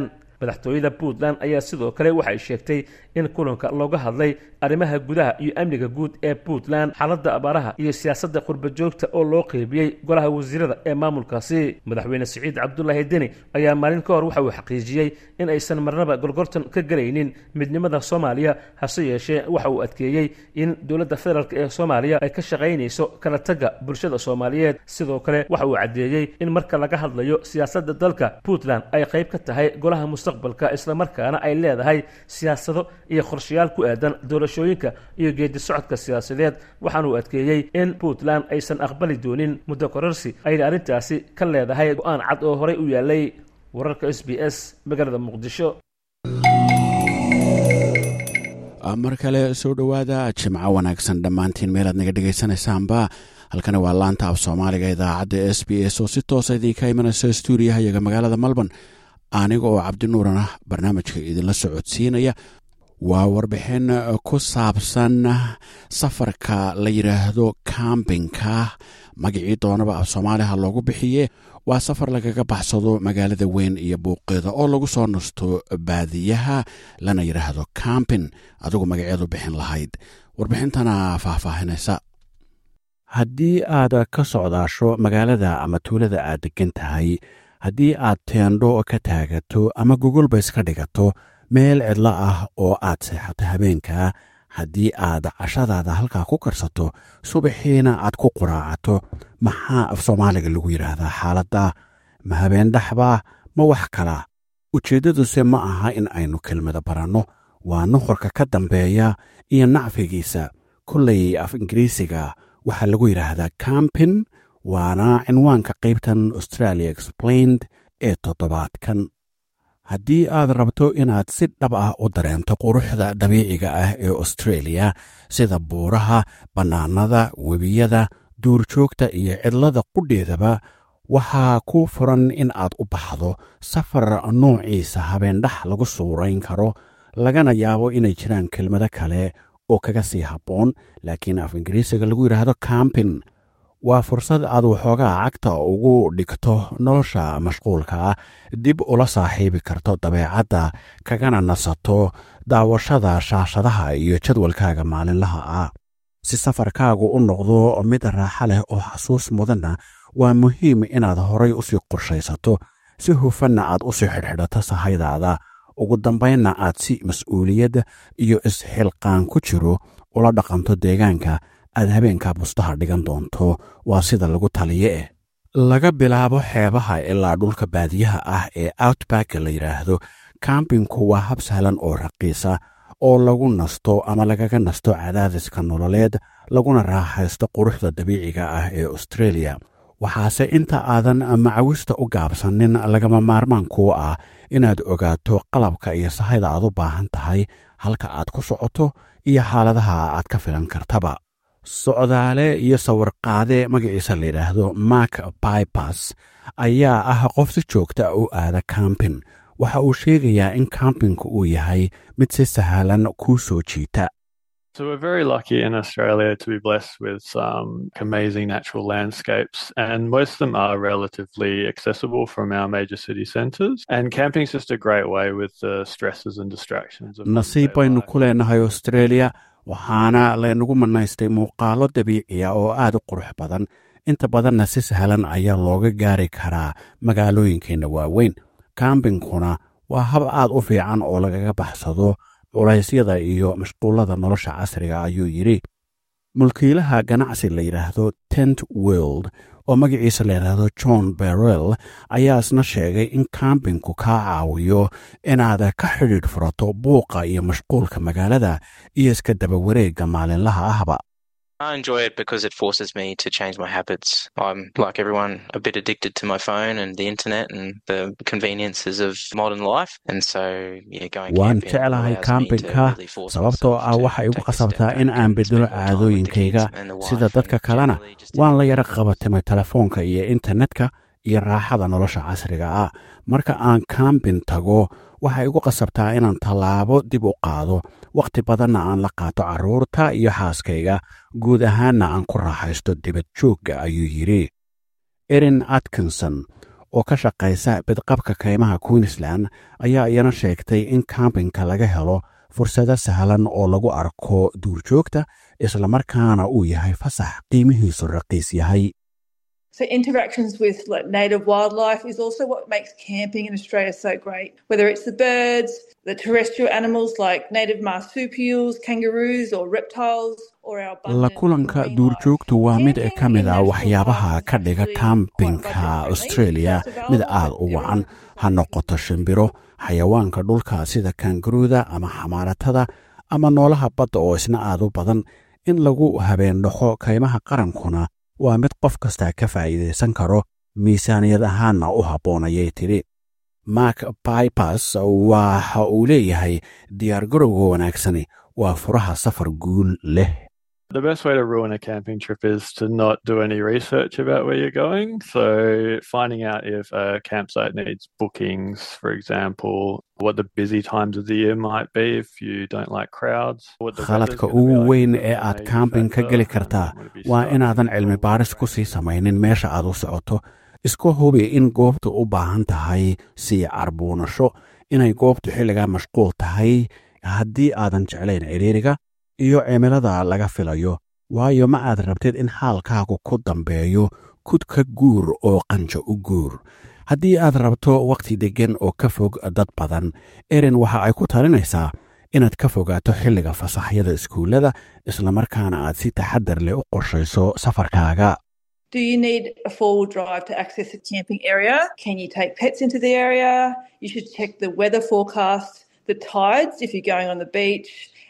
madaxtooyada puntland ayaa sidoo kale waxay sheegtay in kulanka looga hadlay arrimaha gudaha iyo amniga guud ee puntland xaaladda abaaraha iyo siyaasadda qurbajoogta oo loo qeybiyey golaha wasiirada ee maamulkaasi madaxweyne siciid cabdulaahi deni ayaa maalin ka hor waxa uu xaqiijiyey in aysan marnaba gorgortan ka galaynin midnimada soomaaliya hase yeeshee waxa uu adkeeyey in dowladda federaalk ee soomaaliya ay ka shaqaynayso kala tagga bulshada soomaaliyeed sidoo kale waxa uu caddeeyey in marka laga hadlayo siyaasadda dalka puntland ay qayb ka tahay golaha mustaqbalka islamarkaana ay leedahay siyaasado iyo qorshayaal ku aadan doorashooyinka iyo geedi socodka siyaasadeed waxaana uu adkeeyey in puntland aysan aqbali doonin muddo kororsi ayna arrintaasi ka leedahay go-aan cad oo horey u yaalay wararka SBS magaalada muqdisho mar kale soo dhowaada jimco wanaagsan dhammaantiin meelaad naga dhegaysanaysaanba halkani waa laanta af soomaaliga idaacadda SBS oo si toosa idinka imanaysa stuudiyaha iyaga magaalada melbourne aniga oo cabdinuuran ah barnaamijka idinla socodsiinaya waa warbixin ku saabsan safarka la yidhaahdo kambinka magacii doonaba af soomaaliha loogu bixiye waa safar lagaga baxsado magaalada weyn iyo buuqeeda oo lagu soo nasto baadiyaha lana yidhaahdo kambin adigu magaceedu bixin lahayd warbixintana faahfaahinaysa haddii aad ka socdaasho magaalada ama tuulada aad degan tahay haddii aad teendho ka taagato ama gogolbays ka dhigato meel cidlo ah oo aad seexato habeenka haddii aad cashadaada halkaa ku karsato subaxiina aad ku quraacato maxaa af soomaaliga lagu yidhaahdaa xaaladda ma habeendhaxba ma wax kala ujeeddaduse ma aha in aynu kelmada baranno waa nuqurka ka dambeeya iyo nacfigiisa kollay af ingiriisiga waxaa lagu yidhaahdaa campin waana cinwaanka qaybtan australia explained ee toddobaadkan haddii aad rabto inaad si dhab ah u dareento quruxda dabiiciga ah ee australia sida buuraha bannaanada webiyada duurjoogta iyo cidlada qudheedaba waxaa ku furan in aad u baxdo safar noociisa habeendhax lagu suurayn karo lagana yaabo inay jiraan kelmado kale oo kaga sii habboon laakiin af ingiriisiga lagu yidhaahdo campin waa fursad aad waxoogaa cagta ugu dhigto nolosha mashquulka ah dib ula saaxiibi karto dabeecadda kagana nasato daawashada shaashadaha iyo jadwalkaaga maalinlaha ah si safarkaagu u noqdo mid raaxa leh oo xasuus mudanna waa muhiim inaad horay usii qorshaysato si hufanna aad usii xidhxidhato sahaydaada ugu dambaynna aad si mas-uuliyad iyo isxilqaan ku jiro ula dhaqanto deegaanka aad habeenka bustaha dhigan doonto waa sida lagu taliye laga bilaabo xeebaha ilaa dhulka baadiyaha ah ee outback la yidhaahdo kambinku waa hab sahlan oo raqiisa oo lagu nasto ama lagaga nasto cadaadiska nololeed laguna raaxaysto quruxda dabiiciga ah ee australia waxaase inta aadan macawista u gaabsanin lagama maarmaan kuu ah inaad ogaato qalabka iyo sahayda aad u baahan tahay halka aad ku socoto iyo xaaladaha aad ka filan kartaba socdaale iyo sawirqaade magaciisa la yidhaahdo mark bybas ayaa ah qof si joogta u aada kambin waxa uu sheegayaa in kambinku uu yahay mid si sahlan kuu soo jiita So we're very lucky in Australia to be blessed with some amazing natural landscapes, and most of them are relatively accessible from our major city centres. And camping is just a great way with the stresses and distractions of nasiib baynu ku leenahay Australia waxaana laynagu manaystay muuqaalo dabiiciya oo aad u qurux badan inta badanna si sahlan ayaa looga gaari karaa magaalooyinkeenna waaweyn kambinkuna waa hab aad u fiican oo lagaga baxsado culaysyada iyo mashquullada nolosha casriga ayuu yidhi mulkiilaha ganacsi la yidhaahdo tent world oo magaciisa la yidhaahdo john berrell ayaa isna sheegay in kambinku kaa caawiyo inaad ka xidhiidh furato buuqa iyo mashquulka magaalada iyo iska daba wareegga maalinlaha ahba I enjoy it because it forces me to change my habits. I'm, like everyone, a bit addicted to my phone and the internet and the conveniences of modern life. And so, yeah, going waan jeclahay kambinka sababtoo ah waxay igu qasabtaa in aan bedelo caadooyinkayga sida dadka kalena waan la yara qabatimay telefoonka iyo internetka iyo raaxada nolosha casriga ah marka aan kambin tago waxay igu qasabtaa inaan tallaabo dib u qaado wakhti badanna aan la qaato carruurta iyo xaaskayga guud ahaanna aan ku raaxaysto dibad joogga ayuu yidhi erin atkinson oo ka shaqaysa bidqabka kaymaha Queensland ayaa iyana sheegtay in campingka laga helo fursado sahlan oo lagu arko duurjoogta isla markaana uu yahay fasax qiimihiisu raqiis yahay. So interactions with native wildlife is also what makes camping in Australia so great. Whether it's the birds, the terrestrial animals like native marsupials, kangaroos or reptiles or our la kulanka duurjoogtu waa mid ka mid ah waxyaabaha ka dhiga campingka Australia mid aad u wacan ha noqoto shimbiro xayawaanka dhulka sida kangaruuda ama xamaaratada ama noolaha badda oo isna aad u badan in lagu habeen dhaxo kaymaha qarankuna waa mid qof kasta ka faa'iideysan karo miisaaniyad ahaanna u habboonayay tiri. Mark Pipers waxa uu leeyahay diyaargarowga wanaagsani waa furaha safar guul leh. The best way to ruin a camping trip is to not do any research about where you're going. So finding out if a campsite needs bookings, for example, what the busy times of the year might be if you don't like crowds. Khaladka ugu weyn ee aad camping ka geli kartaa waa inaadan cilmi baaris ku sii samaynin meesha aad u socoto. Isku hubi in goobtu u baahan tahay sii carbuunasho, inay goobtu xilliga mashquul tahay haddii aadan jeclayn ciriiriga iyo cimilada laga filayo, waayo ma aad rabtid in xaalkaagu ku dambeeyo kud ka guur oo qanjo u guur. Haddii aad rabto waqti deggan oo ka fog dad badan, Erin waxa ay ku talinaysaa inaad ka fogaato xilliga fasaxyada iskuulada isla markaana aad si taxaddar leh u qorshayso safarkaaga. Do you need a four-wheel drive to access a camping area? Can you take pets into the area? You should check the weather forecast, the tides if you're going on the beach.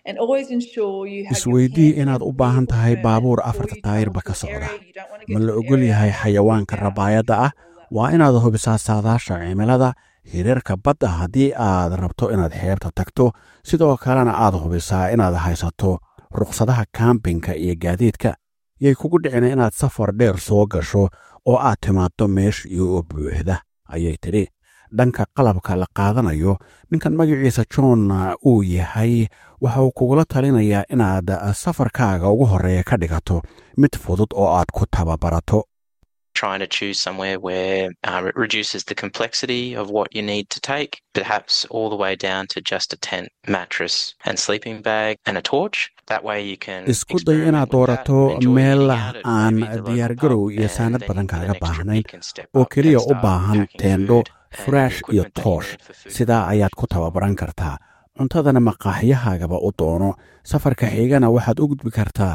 Isweydii inaad u baahan tahay baabuur afarta taayirba ka socda. Ma la ogol yahay xayawaanka rabaayadda ah? Waa inaad hubisaa saadaasha cimilada, hirarka badda haddii aad rabto inaad xeebta tagto, sidoo kalena aad hubisaa inaad haysato ruqsadaha campingka iyo gaadiidka. Yay kugu dhicin inaad safar dheer soo gasho oo aad timaado meesha iyo buuxda, ayay tidhi. Dhanka qalabka la qaadanayo, ninkan magaciisa John uu yahay waxa uu kugula talinayaa inaad safarkaaga ugu horeeya ka dhigato mid fudud oo aad ku tababarato. Trying to choose somewhere where it reduces the complexity of what you need to take, perhaps all the way down to just a tent, mattress and sleeping bag and a torch. That way you can isku day inaad doorato meel aan diyaargarow iyo saanad badan kaaga baahnayn oo keliya u baahan teendho, furaash iyo toosh. Sidaa ayaad ku tababaran kartaa. Cuntadana maqaaxiyahaagaba u doono. Safarka xigana waxaad u gudbi kartaa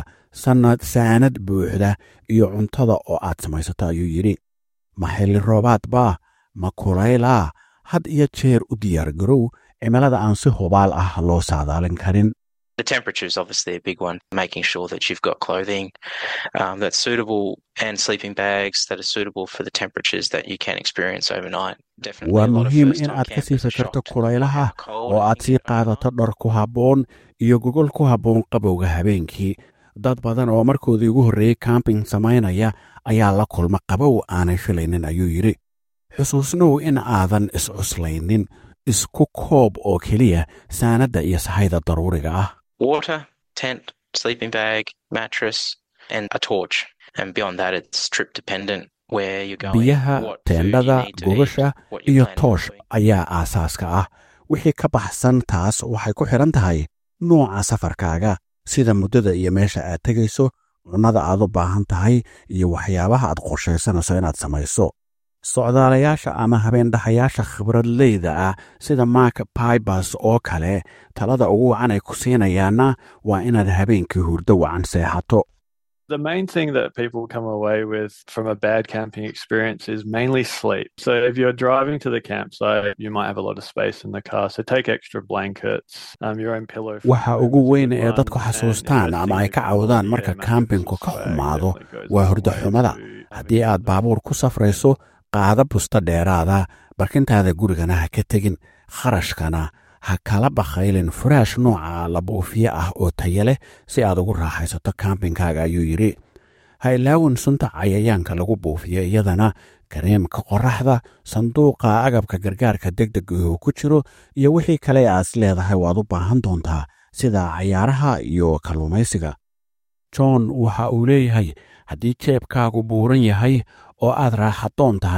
saanad buuxda iyo cuntada oo aad samaysato, ayuu yidhi. Ma xilli roobaad baa, ma kulaylaa, had iyo jeer u diyaargarow cimilada aan si hubaal ah loo saadaalin karin. The temperature is obviously a big one, making sure that you've got clothing that's suitable and sleeping bags that are suitable for the temperatures that you can experience overnight. Waa muhiim in aad ka sii fikirto kulaylaha oo aad sii qaadato dhar ku habboon iyo gogol ku habboon qabowga habeenkii. Dad badan oo markoodii ugu horreeyey camping samaynaya ayaa la kulma qabow aanay filaynin, ayuu yidhi. Xusuusnow in aadan is-cuslaynin, isku koob oo keliya saanadda iyo sahayda daruuriga ah. Water, tent, sleeping bag, mattress and a torch. And beyond that it's trip dependent where you're going. Biyaha, teendhada, gogasha iyo toosh ayaa aasaaska ah. Wixii ka baxsan taas waxay ku xiran tahay nooca safarkaaga, sida muddada iyo meesha aad tegayso, cunnada aad u baahan tahay iyo waxyaabaha aad qorshaysanayso inaad samayso. Socdaalayaasha ama habeendhaxayaasha khibradleyda ah sida Mark Pipers oo kale, talada ugu wacan ay ku siinayaana waa inaad habeenkii hurdo wacan seexato. The main thing that people come away with from a bad camping experience is mainly sleep. So if you're driving to the campsite, you might have a lot of space in the car. So take extra blankets, your own pillow. Waxa ugu weyn ee dadku xasuustaan ama ay ka cawdaan marka campingku ka xumaado waa hurdo xumada. Haddii aad baabuur ku safrayso, qaada busta dheeraada, barkintaada gurigana ha ka tegin, kharashkana ha kala bakhaylin. Furaash nooca la buufiye ah oo tayo leh si aad ugu raaxaysato campingkaaga, ayuu yidhi. Ha ilaawin sunta cayayaanka lagu buufiyo, iyadana kareemka qorraxda, sanduuqa agabka gargaarka degdeg oo ku jiro iyo wixii kale aad leedahay waad u baahan doontaa sida cayaaraha iyo kalluumaysiga. John waxa uu leeyahay haddii jeebkaagu buuran yahay oo aad raaxadoon tahay,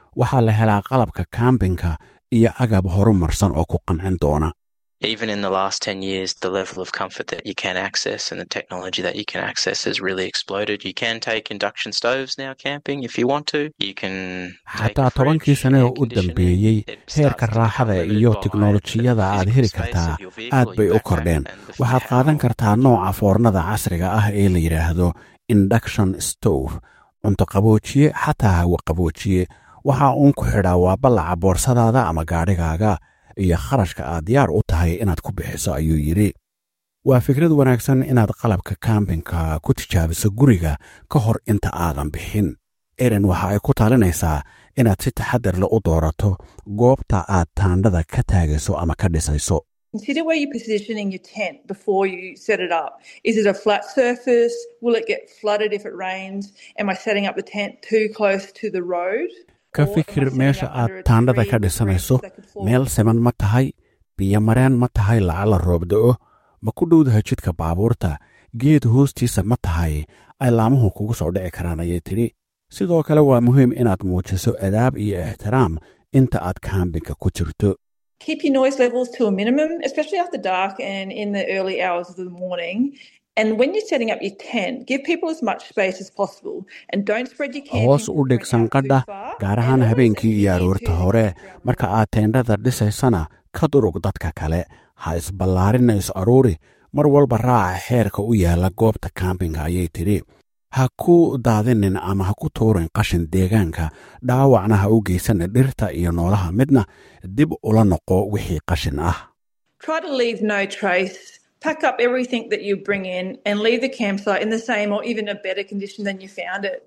waxaa la helaa qalabka kaambinka iyo agab horumarsan oo ku qancin doona. Even in the last 10 years, the level of comfort that you can access and the technology that you can access has really exploded. You can take induction stoves now camping if you want to. You can xataa 10 sano u dambeeyay heerka raaxada iyo tiknoolajiyada aad heli kartaa aad bay u kordheen. waxaad qaadan kartaa nooca foornada casriga ah ee la yiraahdo induction stove, cunto qaboojiye xataa hawo qaboojiye. waxa uun ku xidhaa waa ballaca boorsadaada ama gaadhigaaga iyo kharashka aad diyaar u tahay inaad ku bixiso, ayuu yidhi. waa fikrad wanaagsan inaad qalabka kaambinka ku tijaabiso guriga ka hor inta aadan bixin. erin waxa ay ku talinaysaa inaad si taxadar leh u doorato goobta aad taandhada ka taagayso ama ka dhisayso. Consider where you're positioning your tent before you set it up. Is it a flat surface? Will it get flooded if it rains? Am I setting up the tent too close to the road? ka fikir meesha aad taandhada ka dhisanayso. meel siman ma tahay? biyo mareen ma tahay lacala roob da'o? ma ku dhowdahay jidka baabuurta? geed hoostiisa ma tahay ay laamuhu kugu soo dhici karaan, ayay tidhi. sidoo kale waa muhiim inaad muujiso adaab iyo ixtiraam inta aad kaambinka ku jirto. Keep your noise levels to a minimum, especially after dark and in the early hours of the morning. And when you're setting up your tent, give people as much space as possible and don't spread your camping. hoos u dhig sanqadha, gaar ahaan habeenkii iyo aroorta hore. marka aad teendhada dhisaysana ka durug dadka kale. ha isballaarinna is aruuri. mar walba raaca xeerka u yaala goobta kaambinga, ayay tidhi. ha ku daadinin ama ha ku tuurin qashin deegaanka. dhaawacna ha u geysana dhirta iyo noolaha midna. dib ula noqo wixii qashin ah. Try to leave no trace. Pack up everything that you bring in and leave the campsite in the same or even a better condition than you found it.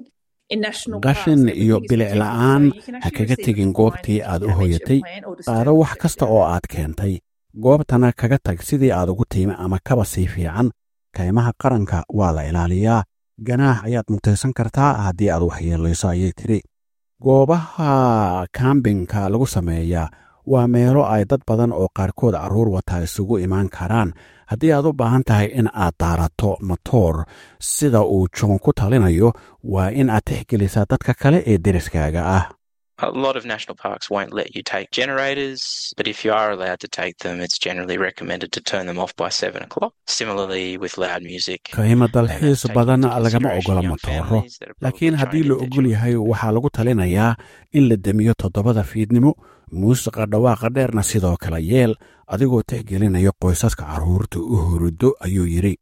qashin iyo bilic la'aan ha kaga tegin goobtii aad u hoyatay. qaado wax kasta oo aad keentay. goobtana kaga tag sidii aad ugu tiimi ama kaba sii fiican. kaymaha qaranka waa la ilaaliyaa. ganaax ayaad mutaysan kartaa haddii aad waxyeelayso, ayay tidhi. goobaha kaambinka lagu sameeyaa waa meelo ay dad badan oo qaarkood carruur wataa isugu imaan karaan. haddii aad u baahan tahay in aad daarato matoor sida uu joon ku talinayo, waa in aad tixgelisaa dadka kale ee deriskaaga ah. A lot of national parks won't let you take generators, but if you are allowed to take them, it's generally recommended to turn them off by 7 o'clock. Similarly with loud music. kayma dalxiis badan lagama ogola matooro, laakiin haddii la ogol yahay waxaa lagu talinayaa in la demiyo 7 fiidnimo. muusiqa dhawaaqa dheerna sidoo kale yeel, adigoo tixgelinayo qoysaska carruurta u huruddo, ayuu yidhi.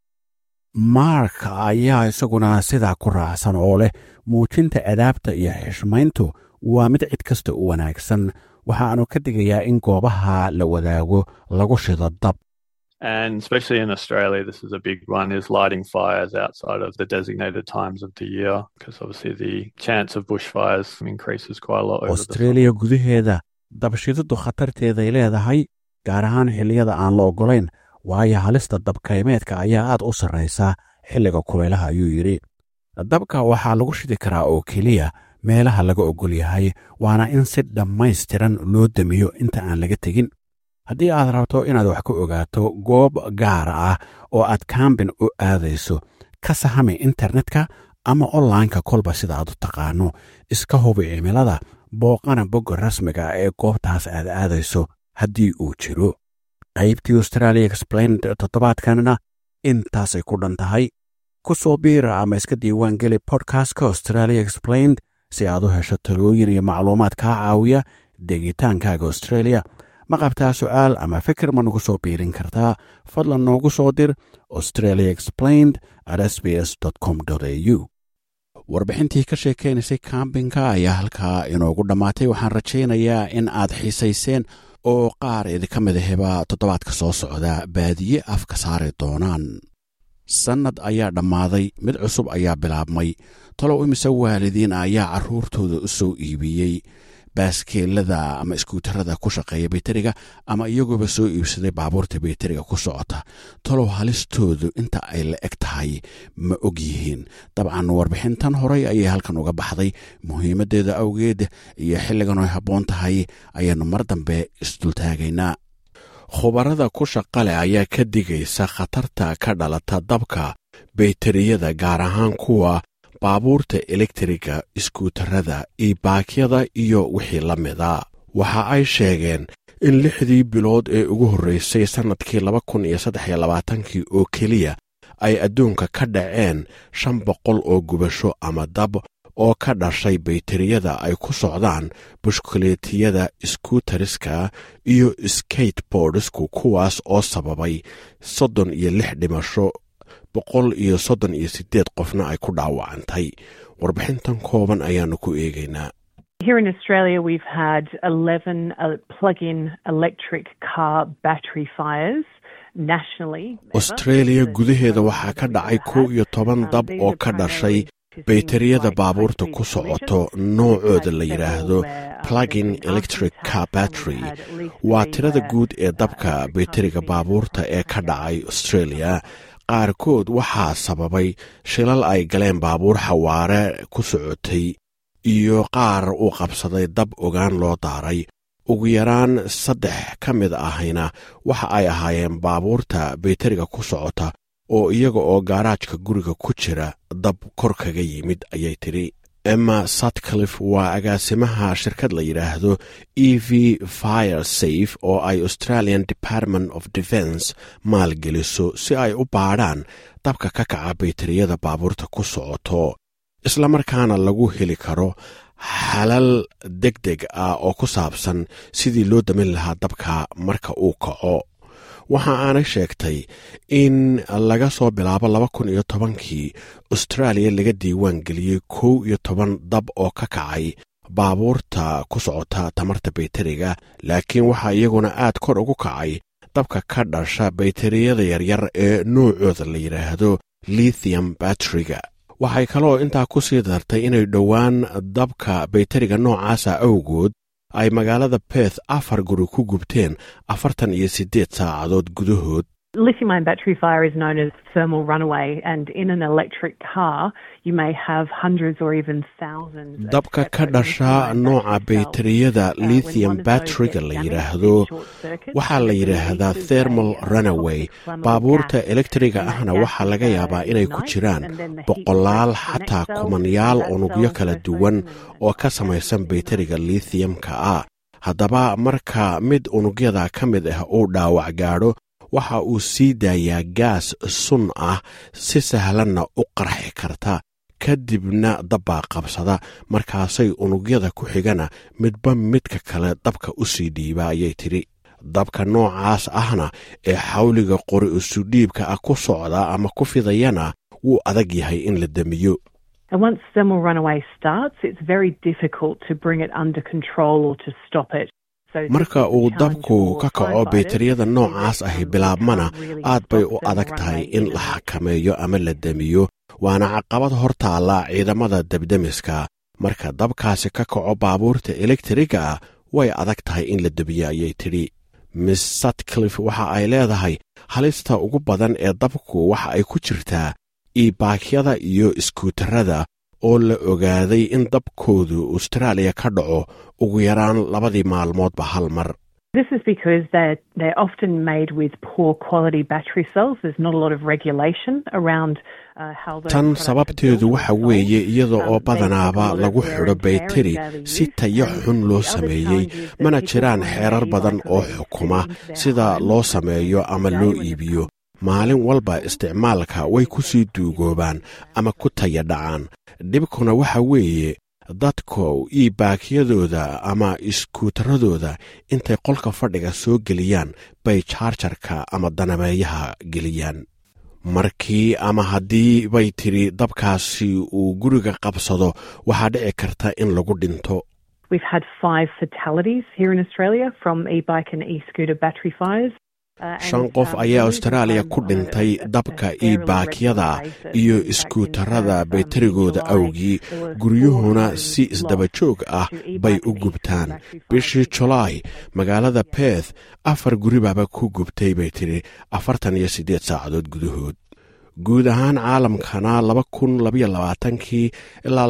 mark ayaa isaguna sidaa ku raacsan oo leh muujinta adaabta iyo xishmayntu waa mid cid kasta u wanaagsan. waxaanu ka digayaa in goobaha la wadaago lagu shido dab. And especially in Australia, this is a big one, is lighting fires outside of the designated times of the year, because obviously the chance of bushfires increases quite a lot over Australia gudaheeda dabshidadu khatarteeday leedahay, gaar ahaan xilliyada aan la ogolayn, waayo halista dabkaymeedka ayaa aad u sarraysa xilliga kulaylaha, ayuu yidhi. dabka waxaa lagu shidi karaa oo keliya meelaha laga ogol yahay, waana in si dhammaystiran loo damiyo inta aan laga tegin. haddii aad rabto inaad wax ka ogaato goob gaar ah oo aad kaambin u aadayso, ka sahami internetka ama onlineka kolba sida aad u taqaano. iska hubi cimilada, booqana bogga rasmiga ee goobtaas aad aadayso haddii uu jiro. qaybtii Australia Explained toddobaadkanna intaasay ku dhan tahay. ku soo biira ama iska diiwaan geli podcastka Australia Explained si aad u hesho talooyin iyo macluumaad kaa caawiya degitaankaaga Australia. ma qabtaa su'aal ama fikir ma nagu soo biirin kartaa? fadlan noogu soo dir australiaexplained@sbs.com.au. warbixintii ka sheekaynaysay kaambinka ayaa halkaa inoogu dhammaatay. waxaan rajaynayaa in aad xiisayseen oo qaar idinka midaheba toddobaadka soo socda baadiye afka saari doonaan. sannad ayaa dhammaaday, mid cusub ayaa bilaabmay. talow imise waalidiin ayaa carruurtooda u soo iibiyey baaskeelada ama iskuutarada ku shaqeeya bayteriga, ama iyaguoba soo iibsaday baabuurta bayteriga ku socota. talow halistoodu inta ay la eg tahay ma og yihiin? dabcan warbixintan horey ayay halkan uga baxday. muhiimaddeeda awgeed iyo xilligan ay habboon tahay ayaannu mar dambe isdultaagaynaa. khubarada ku shaqa leh ayaa ka digaysa khatarta ka dhalata dabka bayteriyada, gaar ahaan kuwa baabuurta elektriga, iskuutarada, iibaakyada iyo wixii la mida. waxa ay sheegeen in 6 bilood ee ugu horreysay sannadkii 2023 oo keliya ay adduunka ka dhaceen 500 oo gubasho ama dab oo ka dhashay baytariyada ay ku socdaan bushkuleetiyada, iskuutariska iyo skateboardsku, kuwaas oo sababay 36 dhimasho, 138 qofna ay ku dhaawacantay. warbixintan kooban ayaanu ku eegaynaa. Here in Australia, we've had 11 plug-in electric car battery fires. Australia gudaheeda waxaa ka dhacay 11 dab oo ka dhashay baytariyada baabuurta ku socoto noocooda la yidhaahdo plug-in electric car battery. waa tirada guud ee dabka baytariga baabuurta ee ka dhacay Australia. qaarkood waxaa sababay shilal ay galeen baabuur xawaare ku socotay iyo qaar uu qabsaday dab ogaan loo daaray. ugu yaraan 3 ka mid ahayna waxa ay ahaayeen baabuurta baytariga ku socota oo iyaga oo gaaraajka guriga ku jira dab kor kaga yimid, ayay tiri. Emma Sutcliffe waa agaasimaha shirkad la yidhaahdo EV Fire Safe oo ay Australian Department of Defence maalgeliso si ay u baadhaan dabka ka kaca baytariyada baabuurta ku socoto, isla markaana lagu heli karo xalal degdeg ah oo ku saabsan sidii loo damin lahaa dabka marka uu kaco. waxa aanay sheegtay in laga soo bilaabo 2010kii Australia laga diiwaan geliyey 11 dab oo ka kacay baabuurta ku socota tamarta baytariga, laakiin waxaa iyaguna aad kor ugu kacay dabka ka dhasha baytariyada yaryar ee noocooda la yidhaahdo lithium batteryga. waxay kaloo intaa ku sii dartay inay dhowaan dabka baytariga noocaasa awgood ay magaalada Perth 4 guri ku gubteen 48 saacadood gudahood. Lithium-ion battery fire is known as thermal runaway, and in an electric car you may have hundreds or even thousands. dabka ka dhasha nooca baytariyada lithium batteryga la yidhaahdo waxaa la yidhaahdaa thermal runaway. baabuurta elektriga ahna waxaa laga yaabaa inay ku jiraan boqolaal xataa kumanyaal unugyo kala duwan oo ka samaysan baytariga lithiumka ah. haddaba marka mid unugyada ka mid ah uu dhaawac gaadho, waxa uu sii daayaa gaas sun ah si sahlanna u qarxi karta, kadibna dabbaa qabsada, markaasay unugyada ku xigana midba midka kale dabka u sii dhiiba, ayay tiri. dabka noocaas ahna ee xawliga qori isudhiibka ah ku socda ama ku fidayana wuu adag yahay in la damiyo. And once thermal runaway starts, it's very difficult to bring it under control or to stop it. marka uu dabku ka kaco baytariyada noocaas ahi bilaabmana aad bay u adag tahay in la xakameeyo ama la damiyo, waana caqabad hortaala ciidamada dabdamiska. marka dabkaasi ka kaco baabuurta elektriga ah way adag tahay in la damiyo, ayay tidhi. Miss Sutcliffe waxa ay leedahay halista ugu badan ee dabku waxa ay ku jirtaa iibaakyada iyo iskuutarada oo la ogaaday in dabkoodu Australia ka dhaco ugu yaraan 2 maalmoodba hal mar. This is because they're often made with poor quality battery cells. There's not a lot of regulation around how those tan sababteedu waxa weeye iyada oo badanaaba lagu xidho baytari si tayo xun loo sameeyey, mana jiraan xeerar badan oo xukuma sida loo sameeyo ama loo iibiyo. maalin walba isticmaalka way ku sii duugoobaan ama ku taya dhacaan. dhibkuna waxa weeye dadku iibaakyadooda ama iskuutaradooda intay qolka fadhiga soo geliyaan bay jaarjarka ama danameeyaha geliyaan. markii ama haddii bay tiri dabkaasi uu guriga qabsado, waxaa dhici karta in lagu dhinto. We've had 5 fatalities here in Australia from e-bike and e-scooter battery fires. 5 qof ayaa Australia ku dhintay dabka iibaakyada iyo iskuutarada baytarigooda awgii. guryuhuna si isdaba joog ah bay u gubtaan. bishii July magaalada Perth 4 guribaaba ku gubtay, bay tiri, 48 saacadood gudahood. guud ahaan caalamkana 2022 ilaa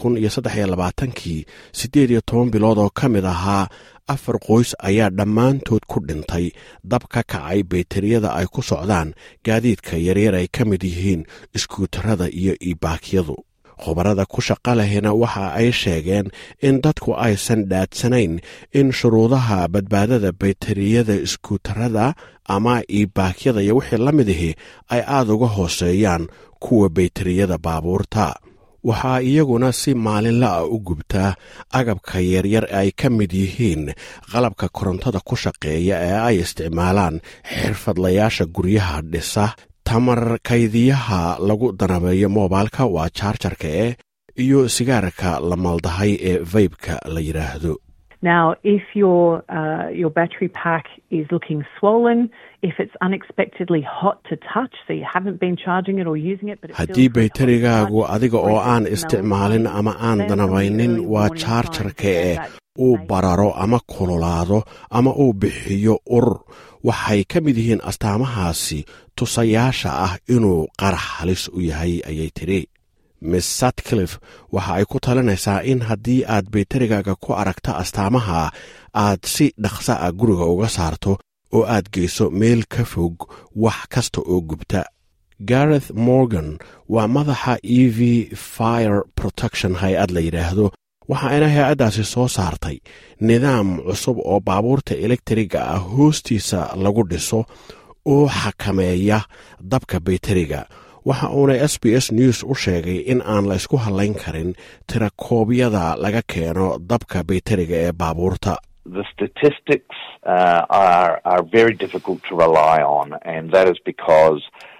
2023 18 bilood oo ka mid ahaa 4 qoys ayaa dhammaantood ku dhintay dab ka kacay baytariyada ay ku socdaan gaadiidka yaryar ay ka mid yihiin iskuutarada iyo iibaakyadu. khubarada ku shaqa lehina waxa ay sheegeen in dadku aysan dhaadsanayn in shuruudaha badbaadada baytariyada iskuutarada ama iibaakyada iyo wixii la midihi ay aad uga hooseeyaan kuwa baytariyada baabuurta. waxaa iyaguna si maalinla ah u gubtaa agabka yaryar ay ka mid yihiin qalabka korontada ku shaqeeya ee ay isticmaalaan xirfadlayaasha guryaha dhisa, tamar kaydiyaha lagu danabeeyo moobilka waa jaarjarka iyo sigaarka la maldahay ee vaybka la yidhaahdo. Now, if your battery pack is looking swollen, if it's unexpectedly hot to touch, so you haven't been charging it or using it, but haddii baytarigaagu adiga oo aan isticmaalin ama aan danabaynin waa jaarjarka uu bararo ama kululaado ama uu bixiyo urur, waxay ka mid yihiin astaamahaasi tusayaasha ah inuu qarax halis u yahay, ayay tiri. Miss Sutcliffe waxa ay ku talinaysaa in haddii aad baytarigaaga ku aragta astaamaha aad si dhaqsa ah guriga uga saarto oo aad geyso meel ka fog wax kasta oo gubta. Gareth Morgan waa madaxa EV Fire Protection hay-ad la yidhaahdo, waxaana hay-addaasi soo saartay nidaam cusub oo baabuurta elektriga ah hoostiisa lagu dhiso oo xakameeya dabka baytariga. waxa uuna SBS News u sheegay in aan la isku halayn karin tirakoobyada laga keeno dabka baytariga ee baabuurta. The statistics are very difficult to rely on, and that is because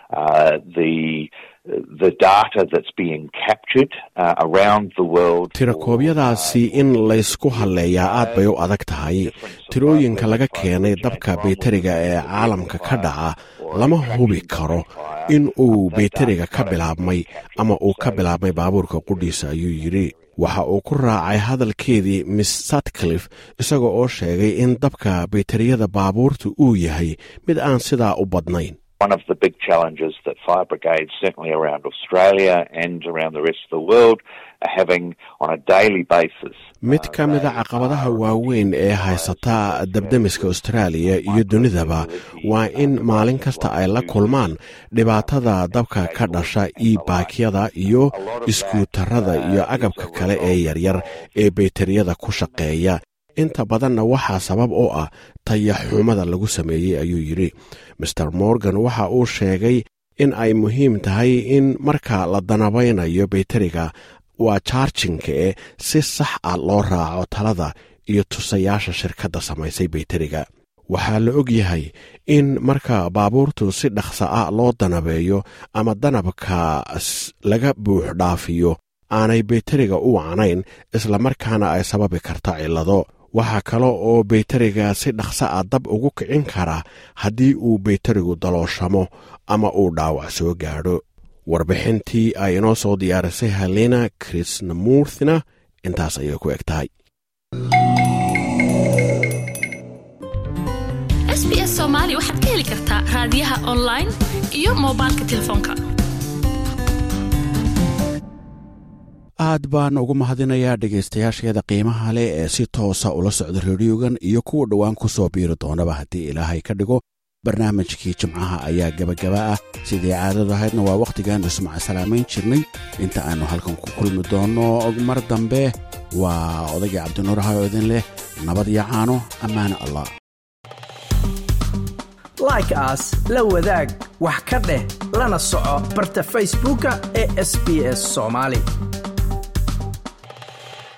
the data that's being captured around the world. tirakoobyadaasi in laysku halleeyaa aad bay u adag tahay. tirooyinka laga keenay dabka baytariga ee caalamka ka dhaca lama hubi karo in uu baytariga ka bilaabmay ama uu ka bilaabmay baabuurka qudhiisa, ayuu yidhi. waxa uu ku raacay hadalkeedii Miss Sutcliffe isaga oo sheegay in dabka baytariyada baabuurtu uu yahay mid aan sidaa u badnayn. One of the big challenges that fire brigades, certainly around Australia and around the rest of the world, are having on a daily basis. mid ka mida caqabadaha waaweyn ee haysata dabdamiska Australia iyo dunidaba waa in maalin kasta ay la kulmaan dhibaatada dabka ka dhasha iibaakyada iyo iskuutarada iyo agabka kale ee yaryar ee baytariyada ku shaqeeya. inta badanna waxaa sabab oo ah tayaxumada lagu sameeyey, ayuu yidhi. Mr Morgan waxa uu sheegay in ay muhiim tahay in marka la danabaynayo baytariga waa jaarjinka si sax ah loo raaco talada iyo tusayaasha shirkadda samaysay baytariga. waxaa la og yahay in marka baabuurtu si dhaqsa ah loo danabeeyo ama danabka laga buux dhaafiyo aanay baytariga u wacnayn, islamarkaana ay sababi karta cillado. waxaa kale oo baytariga si dhaqsa ah dab ugu kicin kara haddii uu baytarigu dalooshamo ama uu dhaawac soo gaadho. warbixintii ay inoo soo diyaarisay Helena Krishnamurthina intaas ayay ku eg tahay. SBS Soomaali waxaad ka heli kartaa raadiyaha online iyo moobilka telefoonka. aad baan ugu mahadinayaa dhegaystayaasheeda qiimaha leh ee si toosa ula socda radiogan iyo kuwa dhowaan ku soo biiri doonaba haddii ilaahay ka dhigo. barnaamijkii jimcaha ayaa gabagaba ah. sidii caadada ahaydna waa wakhtigaan ismaca salaamayn jirnay. inta aanu halkan ku kulmi doonno mar dambe waa odagii cabdinuur ahaa oo idin leh nabad iyo caano, ammaano allah. like as la wadaag wax ka dheh lana soco barta facebooka ee SBS Soomaali.